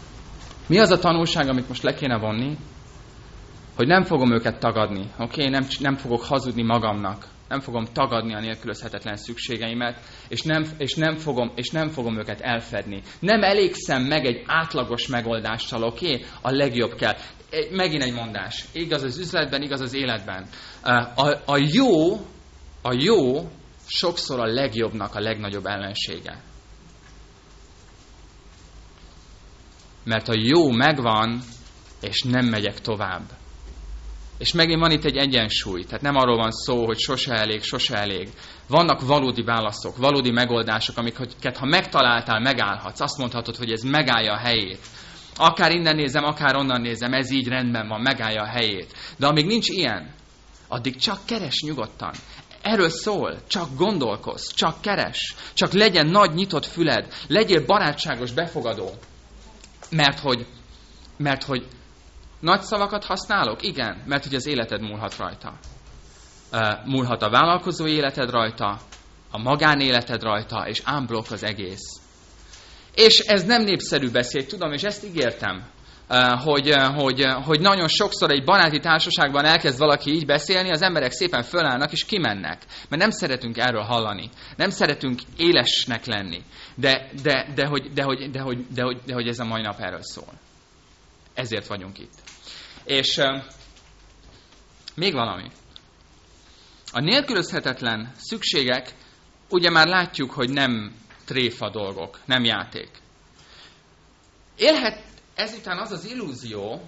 Mi az a tanulság, amit most le kéne vonni? Hogy nem fogom őket tagadni, oké? Nem fogok hazudni magamnak. Nem fogom tagadni a nélkülözhetetlen szükségeimet, és nem fogom őket elfedni. Nem elégszem meg egy átlagos megoldással, oké? A legjobb kell. Megint egy mondás. Igaz az üzletben, igaz az életben. A jó sokszor a legjobbnak a legnagyobb ellensége. Mert a jó megvan, és nem megyek tovább. És megint van itt egy egyensúly, tehát nem arról van szó, hogy sose elég. Vannak valódi válaszok, valódi megoldások, amiket ha megtaláltál, megállhatsz. Azt mondhatod, hogy ez megállja a helyét. Akár innen nézem, akár onnan nézem, ez így rendben van, megállja a helyét. De amíg nincs ilyen, addig csak keres nyugodtan. Erről szól, csak gondolkozz, csak keres, csak legyen nagy nyitott füled, legyél barátságos, befogadó. Mert hogy nagy szavakat használok? Igen, mert hogy az életed múlhat rajta. Múlhat a vállalkozó életed rajta, a magánéleted rajta, és unblock az egész. És ez nem népszerű beszéd, tudom, és ezt ígértem, hogy nagyon sokszor egy baráti társaságban elkezd valaki így beszélni, az emberek szépen fölállnak és kimennek. Mert nem szeretünk erről hallani. Nem szeretünk élesnek lenni. De hogy ez a mai nap erről szól. Ezért vagyunk itt. És még valami. A nélkülözhetetlen szükségek, ugye már látjuk, hogy nem tréfa dolgok, nem játék. Élhet ezután az az illúzió,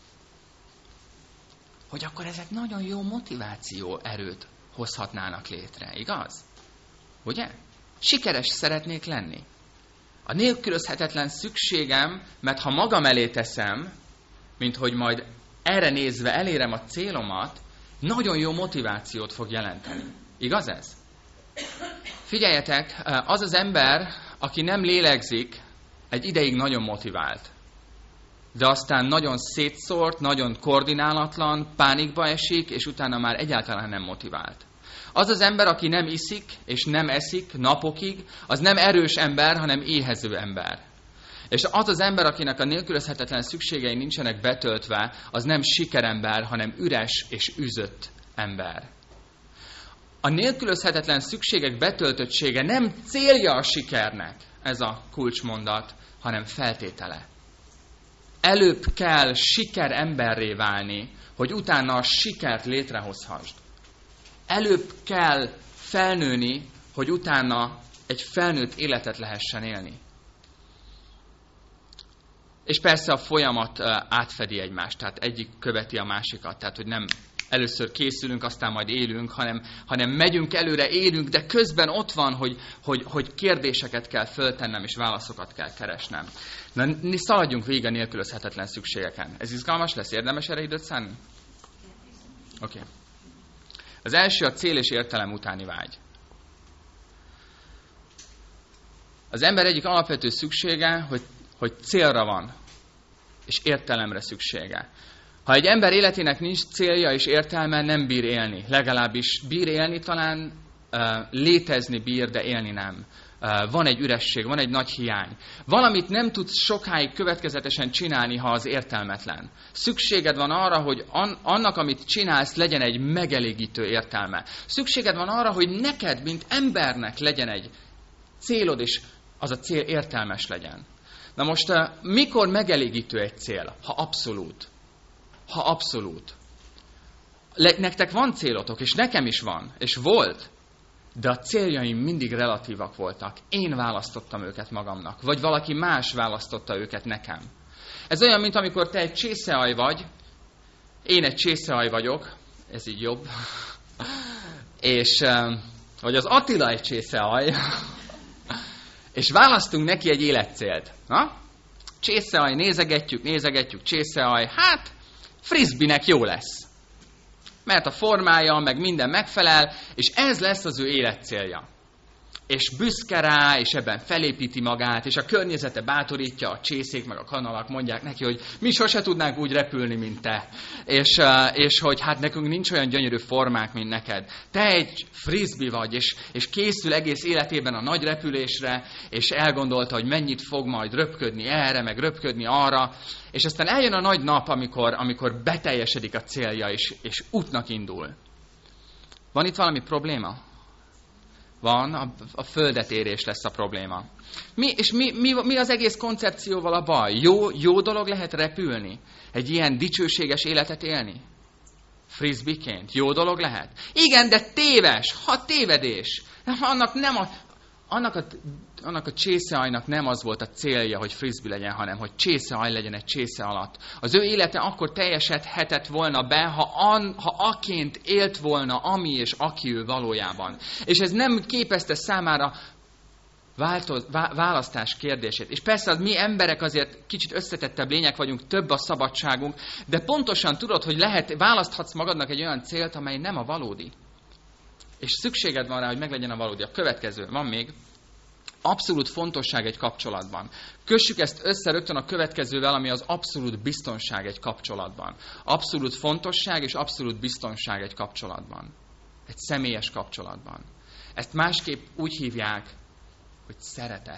hogy akkor ezek nagyon jó motiváció erőt hozhatnának létre, igaz? Ugye? Sikeres szeretnék lenni. A nélkülözhetetlen szükségem, mert ha magam elé teszem, mint hogy majd erre nézve elérem a célomat, nagyon jó motivációt fog jelenteni. Igaz ez? Figyeljetek, az az ember, aki nem lélegzik, egy ideig nagyon motivált. De aztán nagyon szétszórt, nagyon koordinálatlan, pánikba esik, és utána már egyáltalán nem motivált. Az az ember, aki nem iszik, és nem eszik napokig, az nem erős ember, hanem éhező ember. És az az ember, akinek a nélkülözhetetlen szükségei nincsenek betöltve, az nem sikerember, hanem üres és üzött ember. A nélkülözhetetlen szükségek betöltöttsége nem célja a sikernek, ez a kulcsmondat, hanem feltétele. Előbb kell sikeremberré válni, hogy utána a sikert létrehozhassd. Előbb kell felnőni, hogy utána egy felnőtt életet lehessen élni. És persze a folyamat átfedi egymást, tehát egyik követi a másikat, tehát hogy nem először készülünk, aztán majd élünk, hanem megyünk előre, élünk, de közben ott van, hogy kérdéseket kell föltennem, és válaszokat kell keresnem. Na, szaladjunk végig a nélkülözhetetlen szükségeken. Ez izgalmas lesz? Érdemes erre időt szánni? Oké. Az első a cél és értelem utáni vágy. Az ember egyik alapvető szüksége, hogy célra van, és értelemre szüksége. Ha egy ember életének nincs célja és értelme, nem bír élni. Legalábbis bír élni, talán létezni bír, de élni nem. Van egy üresség, van egy nagy hiány. Valamit nem tudsz sokáig következetesen csinálni, ha az értelmetlen. Szükséged van arra, hogy annak, amit csinálsz, legyen egy megelégítő értelme. Szükséged van arra, hogy neked, mint embernek legyen egy célod, és az a cél értelmes legyen. Na most, mikor megelégítő egy cél? Ha abszolút. Ha abszolút. Nektek van célotok, és nekem is van, és volt, de a céljaim mindig relatívak voltak. Én választottam őket magamnak, vagy valaki más választotta őket nekem. Ez olyan, mint amikor te egy csészealj vagy, én egy csészealj vagyok, ez így jobb, és vagy az Attila egy csészealj, és választunk neki egy életcélt. Na? Csészealj, nézegetjük, csészealj, hát frisbee-nek jó lesz. Mert a formája, meg minden megfelel, és ez lesz az ő életcélja. És büszke rá, és ebben felépíti magát, és a környezete bátorítja, a csészék, meg a kanalak mondják neki, hogy mi sose tudnánk úgy repülni, mint te. És hogy hát nekünk nincs olyan gyönyörű formák, mint neked. Te egy frisbee vagy, és készül egész életében a nagy repülésre, és elgondolta, hogy mennyit fog majd röpködni erre, meg röpködni arra, és aztán eljön a nagy nap, amikor beteljesedik a célja, és útnak indul. Van itt valami probléma? Van, a földetérés lesz a probléma. Mi az egész koncepcióval a baj? Jó dolog lehet repülni? Egy ilyen dicsőséges életet élni? Frisbeeként? Jó dolog lehet? Igen, de téves, tévedés. Annak a csészeajnak nem az volt a célja, hogy frisbee legyen, hanem hogy csészeaj legyen egy csésze alatt. Az ő élete akkor teljesedhetett volna be, ha aként élt volna, ami és aki ő valójában. És ez nem képezte számára választás kérdését. És persze az mi emberek azért kicsit összetettebb lények vagyunk, több a szabadságunk, de pontosan tudod, hogy választhatsz magadnak egy olyan célt, amely nem a valódi. És szükséged van rá, hogy meglegyen a valódi. A következő, van még, abszolút fontosság egy kapcsolatban. Kössük ezt össze rögtön a következővel, ami az abszolút biztonság egy kapcsolatban. Abszolút fontosság és abszolút biztonság egy kapcsolatban. Egy személyes kapcsolatban. Ezt másképp úgy hívják, hogy szeretet.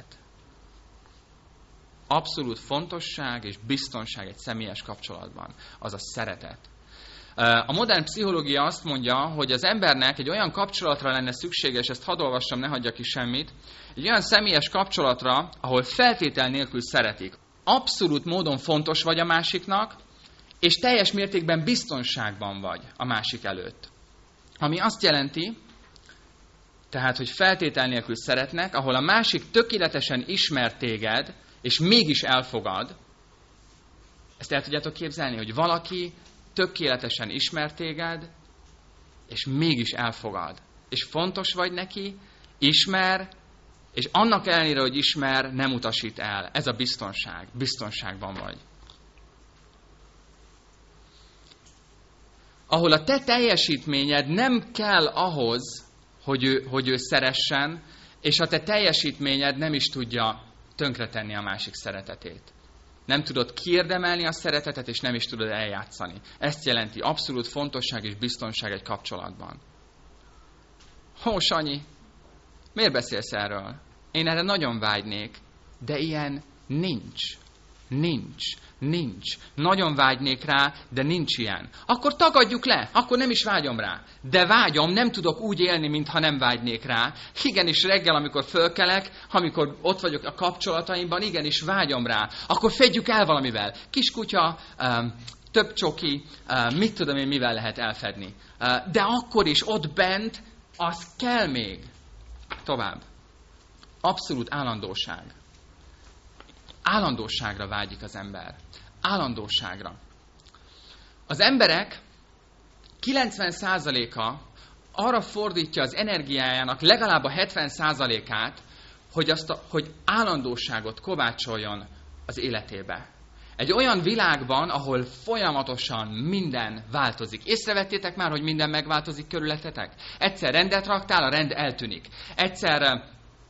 Abszolút fontosság és biztonság egy személyes kapcsolatban. Az a szeretet. A modern pszichológia azt mondja, hogy az embernek egy olyan kapcsolatra lenne szüksége, és ezt hadd olvassam, ne hagyja ki semmit, egy olyan személyes kapcsolatra, ahol feltétel nélkül szeretik. Abszolút módon fontos vagy a másiknak, és teljes mértékben biztonságban vagy a másik előtt. Ami azt jelenti, tehát, hogy feltétel nélkül szeretnek, ahol a másik tökéletesen ismer téged, és mégis elfogad. Ezt el tudjátok képzelni, hogy valaki tökéletesen ismer téged, és mégis elfogad. És fontos vagy neki, ismer, És annak ellenére, hogy ismer, nem utasít el. Ez a biztonság. Biztonságban vagy. Ahol a te teljesítményed nem kell ahhoz, hogy ő szeressen, és a te teljesítményed nem is tudja tönkretenni a másik szeretetét. Nem tudod kiérdemelni a szeretetet, és nem is tudod eljátszani. Ezt jelenti abszolút fontosság és biztonság egy kapcsolatban. Sanyi, miért beszélsz erről? Én erre nagyon vágynék, de ilyen nincs. Nincs. Nagyon vágynék rá, de nincs ilyen. Akkor tagadjuk le, akkor nem is vágyom rá. De vágyom, nem tudok úgy élni, mintha nem vágynék rá. Igenis reggel, amikor fölkelek, amikor ott vagyok a kapcsolataimban, igenis vágyom rá. Akkor fedjük el valamivel. Kiskutya, több csoki, mit tudom én, mivel lehet elfedni. De akkor is ott bent, az kell még. Tovább. Abszolút állandóság. Állandóságra vágyik az ember. Állandóságra. Az emberek 90%-a arra fordítja az energiájának legalább a 70%-át, hogy állandóságot kovácsoljon az életébe. Egy olyan világban, ahol folyamatosan minden változik. Észrevettétek már, hogy minden megváltozik körülöttetek? Egyszer rendet raktál, a rend eltűnik. Egyszer,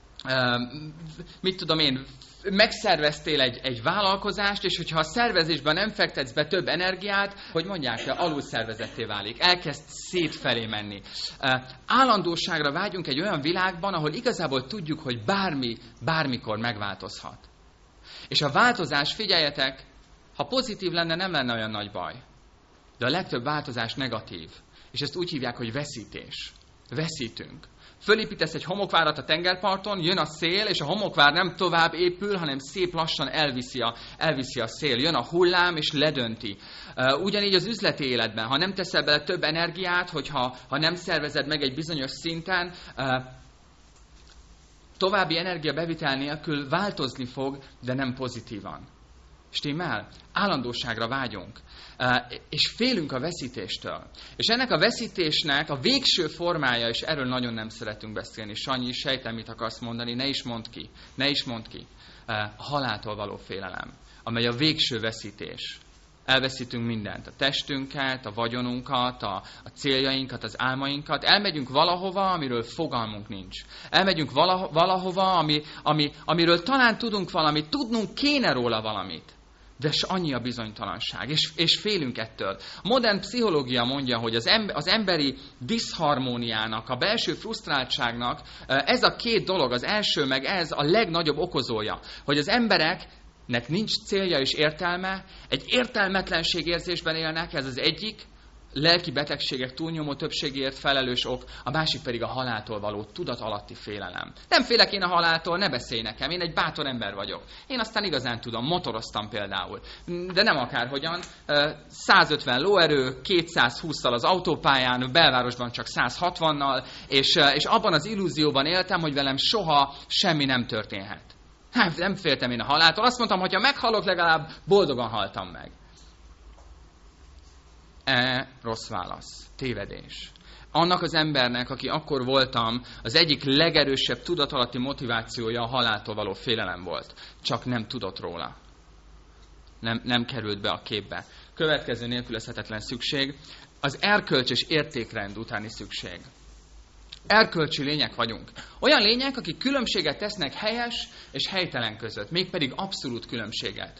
megszerveztél egy vállalkozást, és hogyha a szervezésben nem fektetsz be több energiát, hogy mondják, alulszervezetté válik. Elkezd szétfelé menni. Állandóságra vágyunk egy olyan világban, ahol igazából tudjuk, hogy bármikor megváltozhat. És a változás, figyeljetek, ha pozitív lenne, nem lenne olyan nagy baj. De a legtöbb változás negatív. És ezt úgy hívják, hogy veszítés. Veszítünk. Fölépítesz egy homokvárat a tengerparton, jön a szél, és a homokvár nem tovább épül, hanem szép lassan elviszi a szél. Jön a hullám, és ledönti. Ugyanígy az üzleti életben, ha nem teszel bele több energiát, hogyha nem szervezed meg egy bizonyos szinten, további energiabevitel nélkül változni fog, de nem pozitívan. Stimmel? Állandóságra vágyunk. És félünk a veszítéstől. És ennek a veszítésnek a végső formája, és erről nagyon nem szeretünk beszélni. Sanyi, sejtem, mit akarsz mondani, ne is mondd ki. A haláltól való félelem, amely a végső veszítés. Elveszítünk mindent. A testünket, a vagyonunkat, a céljainkat, az álmainkat. Elmegyünk valahova, amiről fogalmunk nincs. Elmegyünk valahova, amiről talán tudunk valamit, tudnunk kéne róla valamit. De annyi a bizonytalanság, és félünk ettől. A modern pszichológia mondja, hogy az emberi diszharmóniának, a belső frusztráltságnak ez a két dolog, az első meg ez a legnagyobb okozója, hogy az embereknek nincs célja és értelme, egy értelmetlenség érzésben élnek, ez az egyik, lelki betegségek túlnyomó többségért felelős ok, a másik pedig a haláltól való tudat alatti félelem. Nem félek én a haláltól, ne beszélj nekem, én egy bátor ember vagyok. Én aztán igazán tudom, motoroztam például, de nem akárhogyan. 150 lóerő, 220-szal az autópályán, belvárosban csak 160-nal, és abban az illúzióban éltem, hogy velem soha semmi nem történhet. Nem féltem én a haláltól, azt mondtam, hogy ha meghalok, legalább boldogan haltam meg. Rossz válasz. Tévedés. Annak az embernek, aki akkor voltam, az egyik legerősebb tudatalatti motivációja a haláltól való félelem volt. Csak nem tudott róla. Nem került be a képbe. Következő nélkülözhetetlen szükség, az erkölcs és értékrend utáni szükség. Erkölcsi lények vagyunk. Olyan lények, akik különbséget tesznek helyes és helytelen között. Mégpedig abszolút különbséget.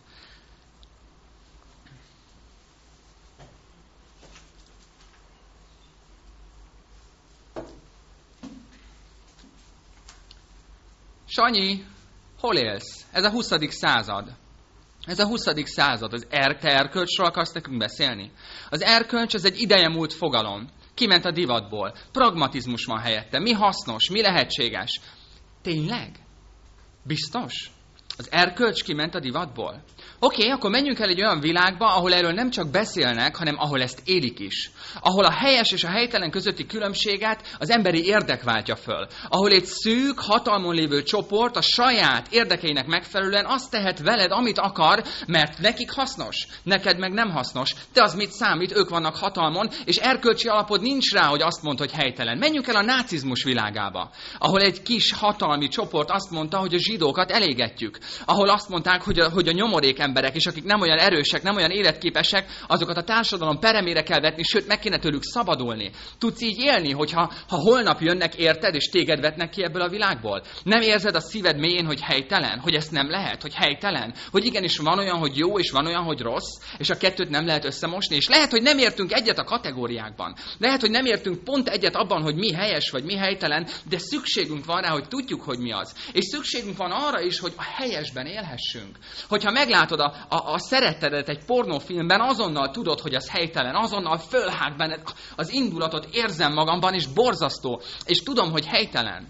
Sanyi, hol élsz? Ez a 20. század. Ez a 20. század. Te erkölcsről akarsz nekünk beszélni? Az erkölcs az egy ideje múlt fogalom. Kiment a divatból. Pragmatizmus van helyette. Mi hasznos? Mi lehetséges? Tényleg? Biztos? Az erkölcs kiment a divatból? Oké, akkor menjünk el egy olyan világba, ahol erről nem csak beszélnek, hanem ahol ezt élik is. Ahol a helyes és a helytelen közötti különbséget az emberi érdek váltja föl. Ahol egy szűk, hatalmon lévő csoport a saját érdekeinek megfelelően azt tehet veled, amit akar, mert nekik hasznos, neked meg nem hasznos. Te az mit számít, ők vannak hatalmon, és erkölcsi alapod nincs rá, hogy azt mondd, hogy helytelen. Menjünk el a nácizmus világába, ahol egy kis hatalmi csoport azt mondta, hogy a zsidókat elégetjük. Ahol azt mondták, hogy a nyomorék emberek, és akik nem olyan erősek, nem olyan életképesek, azokat a társadalom peremére kell vetni, sőt, meg kéne tőlük szabadulni. Tudsz így élni, hogyha holnap jönnek érted, és téged vetnek ki ebből a világból? Nem érzed a szíved mélyén, hogy helytelen? Hogy ezt nem lehet? Hogy helytelen? Hogy igenis van olyan, hogy jó, és van olyan, hogy rossz, és a kettőt nem lehet összemosni? És lehet, hogy nem értünk egyet a kategóriákban. Lehet, hogy nem értünk pont egyet abban, hogy mi helyes, vagy mi helytelen, de szükségünk van rá, hogy tudjuk, hogy mi az. És szükségünk van arra is, hogy a helyesben élhessünk. Hogyha meglátod a szerettedet egy pornófilmben, azonnal tudod, hogy az helytelen, azonnal fölhág benned, az indulatot érzem magamban, és borzasztó, és tudom, hogy helytelen.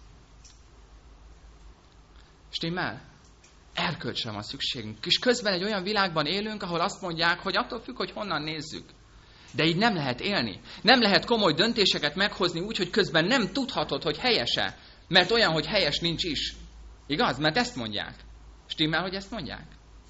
Stimmel? Erkölcsre van szükségünk. És közben egy olyan világban élünk, ahol azt mondják, hogy attól függ, hogy honnan nézzük. De így nem lehet élni. Nem lehet komoly döntéseket meghozni úgy, hogy közben nem tudhatod, hogy helyese. Mert olyan, hogy helyes nincs is. Igaz? Mert ezt mondják. Stimmel, hogy ezt mondják?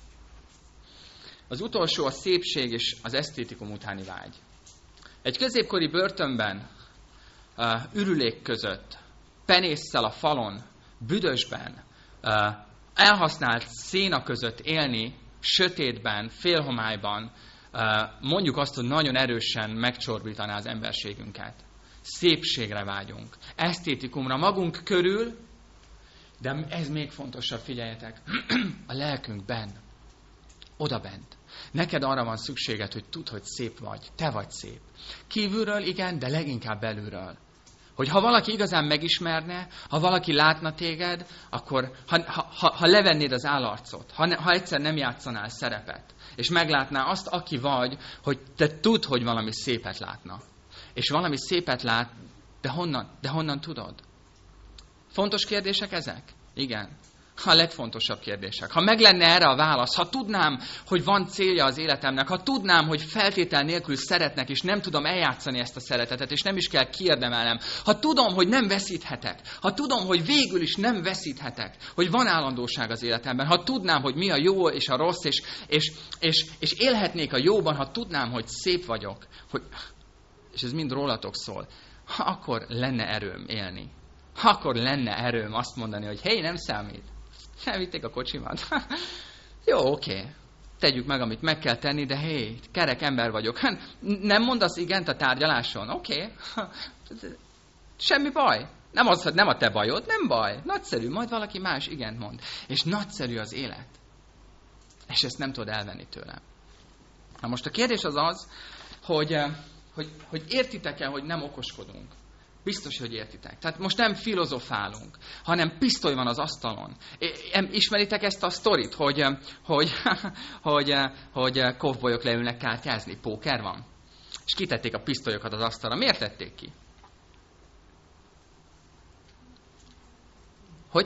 Az utolsó a szépség és az esztétikum utáni vágy. Egy középkori börtönben, ürülék között, penésszel a falon, büdösben, elhasznált széna között élni, sötétben, félhomályban, mondjuk azt, hogy nagyon erősen megcsorbítaná az emberségünket. Szépségre vágyunk, esztétikumra magunk körül, de ez még fontosabb, figyeljetek, a lelkünkben, odabent. Neked arra van szükséged, hogy tudd, hogy szép vagy, te vagy szép. Kívülről igen, de leginkább belülről. Hogy ha valaki igazán megismerne, ha valaki látna téged, akkor ha levennéd az állarcot, ha egyszer nem játszanál szerepet, és meglátná azt, aki vagy, hogy te tudd, hogy valami szépet látna. És valami szépet lát, de honnan tudod? Fontos kérdések ezek? Igen. A legfontosabb kérdések. Ha meg lenne erre a válasz, ha tudnám, hogy van célja az életemnek, ha tudnám, hogy feltétel nélkül szeretnek, és nem tudom eljátszani ezt a szeretetet, és nem is kell kiérdemelnem, ha tudom, hogy nem veszíthetek, ha tudom, hogy végül is nem veszíthetek, hogy van állandóság az életemben, ha tudnám, hogy mi a jó és a rossz, és élhetnék a jóban, ha tudnám, hogy szép vagyok, és ez mind rólatok szól, akkor lenne erőm élni. Akkor lenne erőm azt mondani, hogy hé, nem számít. Elvitték a kocsimat. Jó, oké. Tegyük meg, amit meg kell tenni, de hé, kerek ember vagyok. Nem mondasz igent a tárgyaláson? Oké. Semmi baj. Nem a te bajod, nem baj. Nagyszerű, majd valaki más igent mond. És nagyszerű az élet. És ezt nem tudod elvenni tőlem. Na most a kérdés az, hogy értitek-e, hogy nem okoskodunk? Biztos, hogy értitek. Tehát most nem filozofálunk, hanem pisztoly van az asztalon. Ismeritek ezt a sztorit, hogy kovbolyok leülnek kártyázni? Póker van? És kitették a pisztolyokat az asztalra. Miért tették ki? Hogy?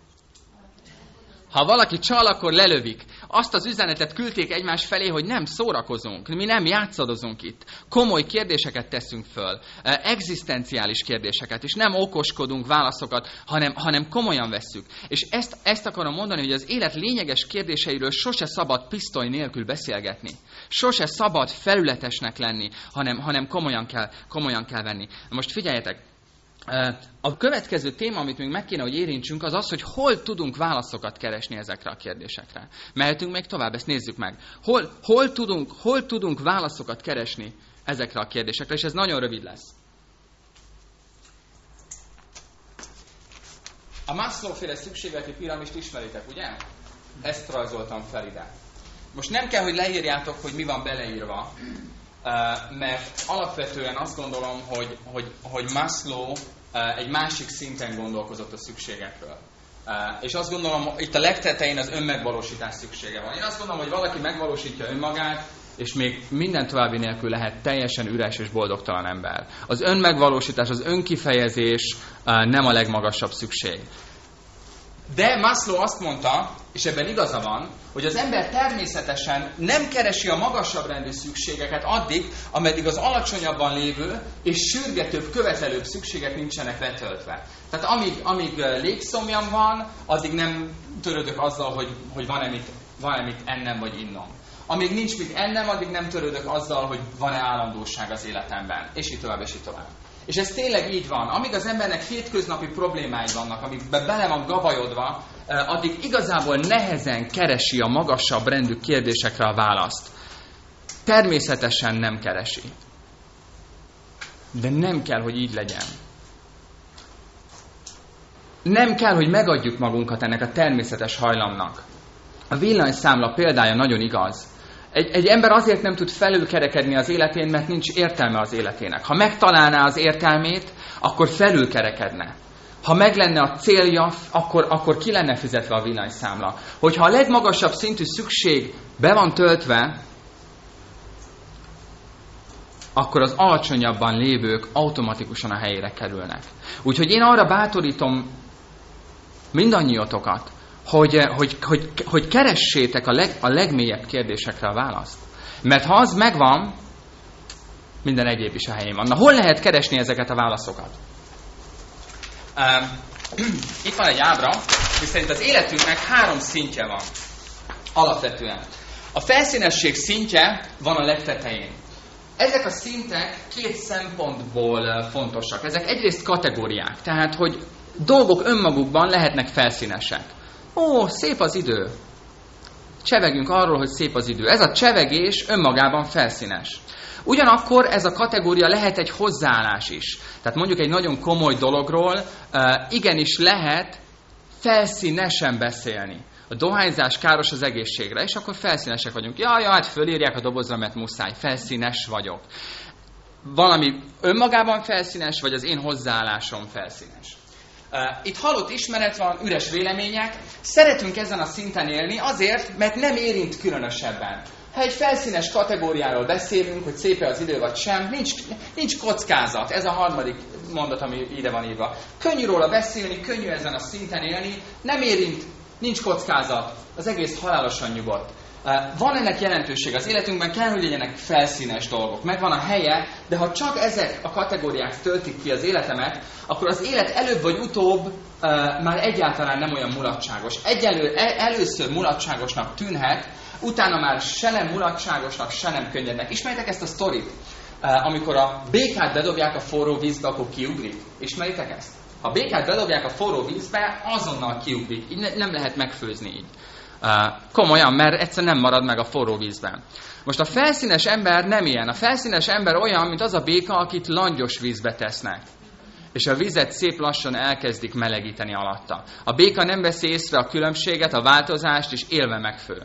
Ha valaki csal, akkor lelövik. Azt az üzenetet küldték egymás felé, hogy nem szórakozunk, mi nem játszadozunk itt. Komoly kérdéseket teszünk föl, egzisztenciális kérdéseket, és nem okoskodunk válaszokat, hanem komolyan vesszük. És ezt akarom mondani, hogy az élet lényeges kérdéseiről sose szabad pisztoly nélkül beszélgetni. Sose szabad felületesnek lenni, hanem komolyan kell venni. Most figyeljetek! A következő téma, amit még meg kéne, hogy érintsünk, az az, hogy hol tudunk válaszokat keresni ezekre a kérdésekre. Mehetünk még tovább, ezt nézzük meg. Hol tudunk válaszokat keresni ezekre a kérdésekre, és ez nagyon rövid lesz. A Maslow-féle szükségleti piramist ismeritek, ugye? Ezt rajzoltam fel ide. Most nem kell, hogy leírjátok, hogy mi van beleírva, mert alapvetően azt gondolom, hogy Maslow egy másik szinten gondolkozott a szükségekről. És azt gondolom, itt a legtetején az önmegvalósítás szüksége van. Én azt gondolom, hogy valaki megvalósítja önmagát, és még minden további nélkül lehet teljesen üres és boldogtalan ember. Az önmegvalósítás, az önkifejezés nem a legmagasabb szükség. De Maslow azt mondta, és ebben igaza van, hogy az ember természetesen nem keresi a magasabb rendű szükségeket addig, ameddig az alacsonyabban lévő és sürgetőbb, követelőbb szükségek nincsenek letöltve. Tehát amíg légszomjam van, addig nem törődök azzal, hogy van-e mit ennem vagy innom. Amíg nincs mit ennem, addig nem törődök azzal, hogy van-e állandóság az életemben. És így tovább, és így tovább. És ez tényleg így van. Amíg az embernek hétköznapi problémái vannak, amikben bele van gabajodva, addig igazából nehezen keresi a magasabb rendű kérdésekre a választ. Természetesen nem keresi. De nem kell, hogy így legyen. Nem kell, hogy megadjuk magunkat ennek a természetes hajlamnak. A villanyszámla példája nagyon igaz. Egy ember azért nem tud felülkerekedni az életén, mert nincs értelme az életének. Ha megtalálná az értelmét, akkor felülkerekedne. Ha meg lenne a célja, akkor ki lenne fizetve a villanyszámla. Hogyha a legmagasabb szintű szükség be van töltve, akkor az alacsonyabban lévők automatikusan a helyére kerülnek. Úgyhogy én arra bátorítom mindannyiótokat, hogy keressétek a legmélyebb kérdésekre a választ. Mert ha az megvan, minden egyéb is a helyén van. Na, hol lehet keresni ezeket a válaszokat? Itt van egy ábra, miszerint az életünknek 3 szintje van. Alapvetően. A felszínesség szintje van a legtetején. Ezek a szintek 2 szempontból fontosak. Ezek egyrészt kategóriák, tehát hogy dolgok önmagukban lehetnek felszínesek. Ó, szép az idő. Csevegünk arról, hogy szép az idő. Ez a csevegés önmagában felszínes. Ugyanakkor ez a kategória lehet egy hozzáállás is. Tehát mondjuk egy nagyon komoly dologról igenis lehet felszínesen beszélni. A dohányzás káros az egészségre, és akkor felszínesek vagyunk. Ja, hát fölírják a dobozra, mert muszáj. Felszínes vagyok. Valami önmagában felszínes, vagy az én hozzáállásom felszínes. Itt halott ismeret van, üres vélemények. Szeretünk ezen a szinten élni azért, mert nem érint különösebben. Ha egy felszínes kategóriáról beszélünk, hogy szép az idő vagy sem, nincs kockázat. Ez a harmadik mondat, ami ide van írva. Könnyű róla beszélni, könnyű ezen a szinten élni, nem érint, nincs kockázat, az egész halálosan nyugodt. Van ennek jelentőség az életünkben, kell, hogy legyenek felszínes dolgok. Megvan a helye, de ha csak ezek a kategóriák töltik ki az életemet, akkor az élet előbb vagy utóbb már egyáltalán nem olyan mulatságos. Először mulatságosnak tűnhet, utána már se nem mulatságosnak, se nem könnyednek. Ismeritek ezt a sztorit? Amikor a békát bedobják a forró vízbe, akkor kiugrik. Ismeritek ezt? Ha a békát bedobják a forró vízbe, azonnal kiugrik. Így nem lehet megfőzni így. Komolyan, mert egyszerűen nem marad meg a forró vízben. Most a felszínes ember nem ilyen. A felszínes ember olyan, mint az a béka, akit langyos vízbe tesznek. És a vizet szép lassan elkezdik melegíteni alatta. A béka nem veszi észre a különbséget, a változást, és élve megfő.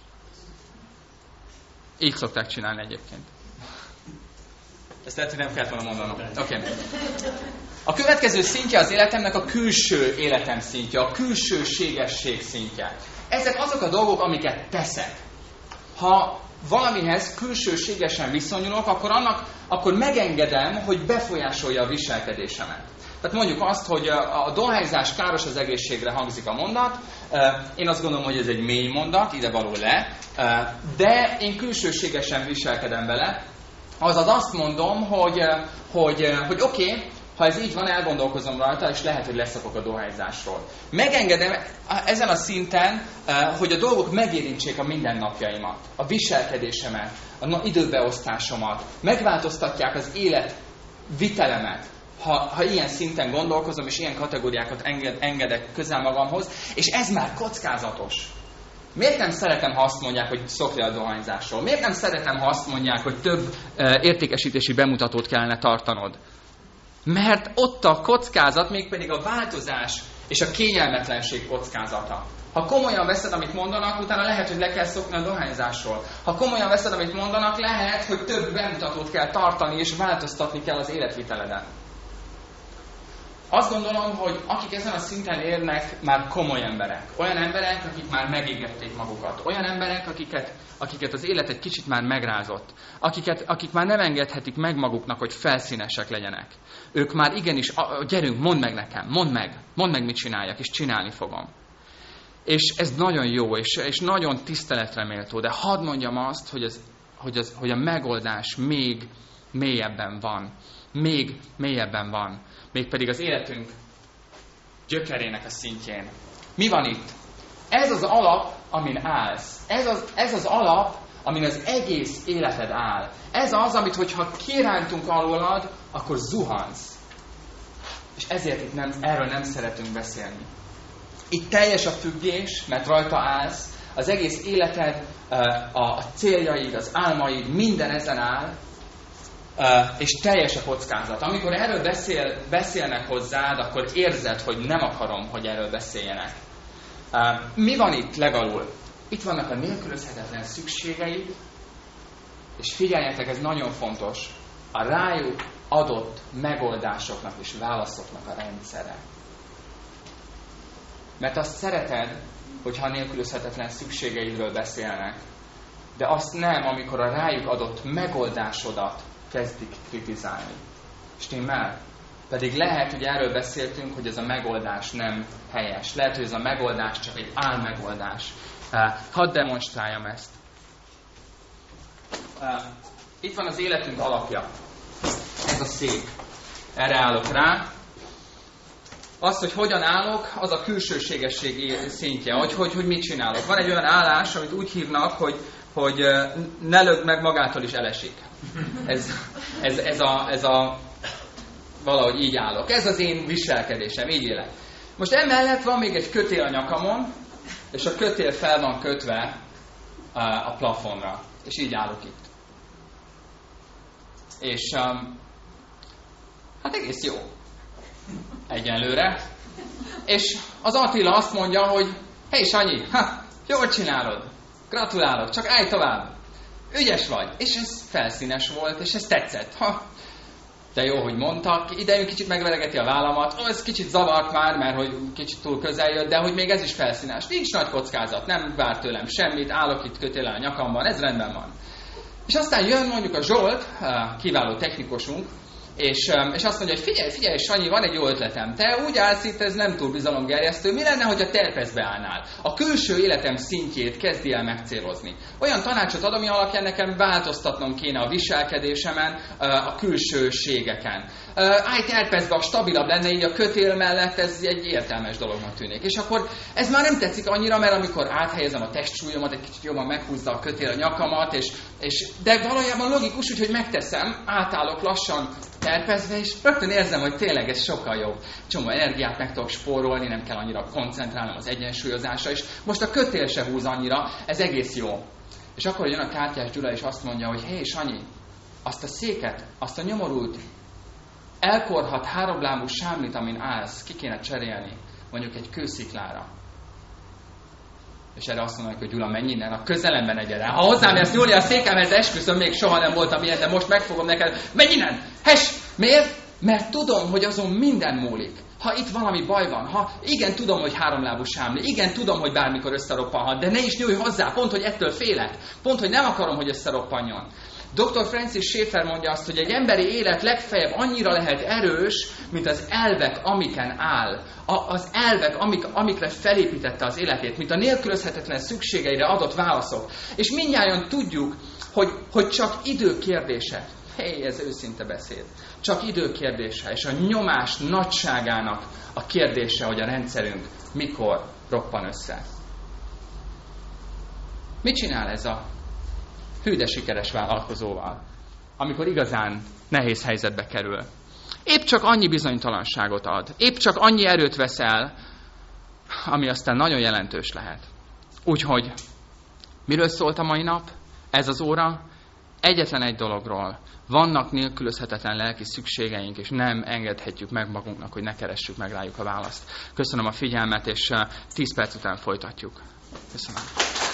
Így szokták csinálni egyébként. Ezt lehet, hogy nem kellett volna mondanom. Okay. A következő szintje az életemnek a külső életem szintje, a külsőségesség szintje. Ezek azok a dolgok, amiket teszek. Ha valamihez külsőségesen viszonyulok, akkor megengedem, hogy befolyásolja a viselkedésemet. Tehát mondjuk azt, hogy a dohányzás káros az egészségre hangzik a mondat. Én azt gondolom, hogy ez egy mély mondat, ide való le, de én külsőségesen viselkedem vele. Azaz azt mondom, hogy oké, ha ez így van, elgondolkozom rajta, és lehet, hogy leszakok a dohányzásról. Megengedem ezen a szinten, hogy a dolgok megérintsék a mindennapjaimat, a viselkedésemet, a időbeosztásomat, megváltoztatják az életvitelemet, ha ilyen szinten gondolkozom, és ilyen kategóriákat engedek közel magamhoz, és ez már kockázatos. Miért nem szeretem, ha azt mondják, hogy szokj le a dohányzásról? Miért nem szeretem, ha azt mondják, hogy több értékesítési bemutatót kellene tartanod? Mert ott a kockázat, mégpedig a változás és a kényelmetlenség kockázata. Ha komolyan veszed, amit mondanak, utána lehet, hogy le kell szokni a dohányzásról. Ha komolyan veszed, amit mondanak, lehet, hogy több bemutatót kell tartani, és változtatni kell az életviteleden. Azt gondolom, hogy akik ezen a szinten érnek, már komoly emberek. Olyan emberek, akik már megégették magukat. Olyan emberek, akiket az élet egy kicsit már megrázott. Akik már nem engedhetik meg maguknak, hogy felszínesek legyenek. Ők már igenis, gyerünk, mondd meg nekem, mondd meg, mit csináljak, és csinálni fogom. És ez nagyon jó, és nagyon tiszteletre méltó, de hadd mondjam azt, hogy a megoldás még mélyebben van. Még mélyebben van. Mégpedig az életünk gyökerének a szintjén. Mi van itt? Ez az alap, amin állsz. Ez az alap, amin az egész életed áll. Ez az, amit hogyha kirántunk alólad, akkor zuhansz. És ezért itt erről nem szeretünk beszélni. Itt teljes a függés, mert rajta állsz. Az egész életed, a céljaid, az álmaid, minden ezen áll. És teljes a kockázat. Amikor erről beszélnek hozzád, akkor érzed, hogy nem akarom, hogy erről beszéljenek. Mi van itt legalul? Itt vannak a nélkülözhetetlen szükségeid, és figyeljetek, ez nagyon fontos, a rájuk adott megoldásoknak és válaszoknak a rendszere. Mert azt szereted, hogyha a nélkülözhetetlen szükségeidről beszélnek, de azt nem, amikor a rájuk adott megoldásodat kezdik kritizálni. Stimmel? Pedig lehet, hogy erről beszéltünk, hogy ez a megoldás nem helyes. Lehet, hogy ez a megoldás csak egy álmegoldás. Hadd demonstráljam ezt. Itt van az életünk alapja. Ez a szék. Erre állok rá. Az, hogy hogyan állok, az a külsőségesség szintje. Hogy mit csinálok. Van egy olyan állás, amit úgy hívnak, hogy ne lögd meg, magától is elesik. Ez a valahogy így állok. Ez az én viselkedésem, így élek. Most emellett van még egy kötél a nyakamon, és a kötél fel van kötve a plafonra. És így állok itt. És hát egész jó. Egyenlőre. És az Attila azt mondja, hogy hé Sanyi, jól csinálod. Gratulálok, csak állj tovább. Ügyes vagy. És ez felszínes volt, és ez tetszett. De jó, hogy mondtak. Idején kicsit megveregeti a vállamat. Ez kicsit zavart már, mert hogy kicsit túl közel jött, de hogy még ez is felszínes. Nincs nagy kockázat, nem vár tőlem semmit, állok itt kötélen a nyakamban, ez rendben van. És aztán jön mondjuk a Zsolt, kiváló technikusunk, és azt mondja, hogy figyelj, Sanyi, van egy jó ötletem. Te úgy állsz itt, ez nem túl bizalomgerjesztő. Mi lenne, hogyha terpezbe állnál? A külső életem szintjét kezdi el megcélozni. Olyan tanácsot ad, ami alapján nekem változtatnom kéne a viselkedésemen, a külsőségeken. Állj terpezbe, stabilabb lenne, így a kötél mellett ez egy értelmes dolognak tűnik. És akkor ez már nem tetszik annyira, mert amikor áthelyezem a testsúlyomat, egy kicsit jobban meghúzza a kötél a nyakamat, de valójában logikus, úgyhogy megteszem, átállok lassan terpezve, és rögtön érzem, hogy tényleg ez sokkal jobb. Csomó energiát meg tudok spórolni, nem kell annyira koncentrálnom az egyensúlyozásra, és most a kötél se húz annyira, ez egész jó. És akkor jön a Kártyás Gyula, és azt mondja, hogy hé Sanyi, azt a széket, azt a nyomorult, elkorhat háromlábú sámlit, amin állsz, ki kéne cserélni, mondjuk egy kősziklára. És erre azt mondják, hogy Gyula, menj innen, a közelemben egyed el. Ha hozzám ezt Júlia a székemhez, esküszöm, még soha nem voltam ilyen, de most megfogom neked. Menj innen! Hess! Miért? Mert tudom, hogy azon minden múlik. Ha itt valami baj van, igen, tudom, hogy háromlábú sámli, igen, tudom, hogy bármikor összeroppanhat, de ne is nyújj hozzá, pont, hogy ettől félek. Pont, hogy nem akarom, hogy összeroppanjon. Dr. Francis Schaeffer mondja azt, hogy egy emberi élet legfeljebb annyira lehet erős, mint az elvek, amiken áll. Az elvek, amikre felépítette az életét, mint a nélkülözhetetlen szükségeire adott válaszok. És mindnyájan tudjuk, hogy csak idő kérdése. Ez őszinte beszéd. Csak idő kérdése, és a nyomás nagyságának a kérdése, hogy a rendszerünk mikor roppan össze. Mit csinál ez a hű de sikeres vállalkozóval, amikor igazán nehéz helyzetbe kerül? Épp csak annyi bizonytalanságot ad, épp csak annyi erőt vesz el, ami aztán nagyon jelentős lehet. Úgyhogy miről szólt a mai nap? Ez az óra? Egyetlen egy dologról. Vannak nélkülözhetetlen lelki szükségeink, és nem engedhetjük meg magunknak, hogy ne keressük meg rájuk a választ. Köszönöm a figyelmet, és 10 perc után folytatjuk. Köszönöm.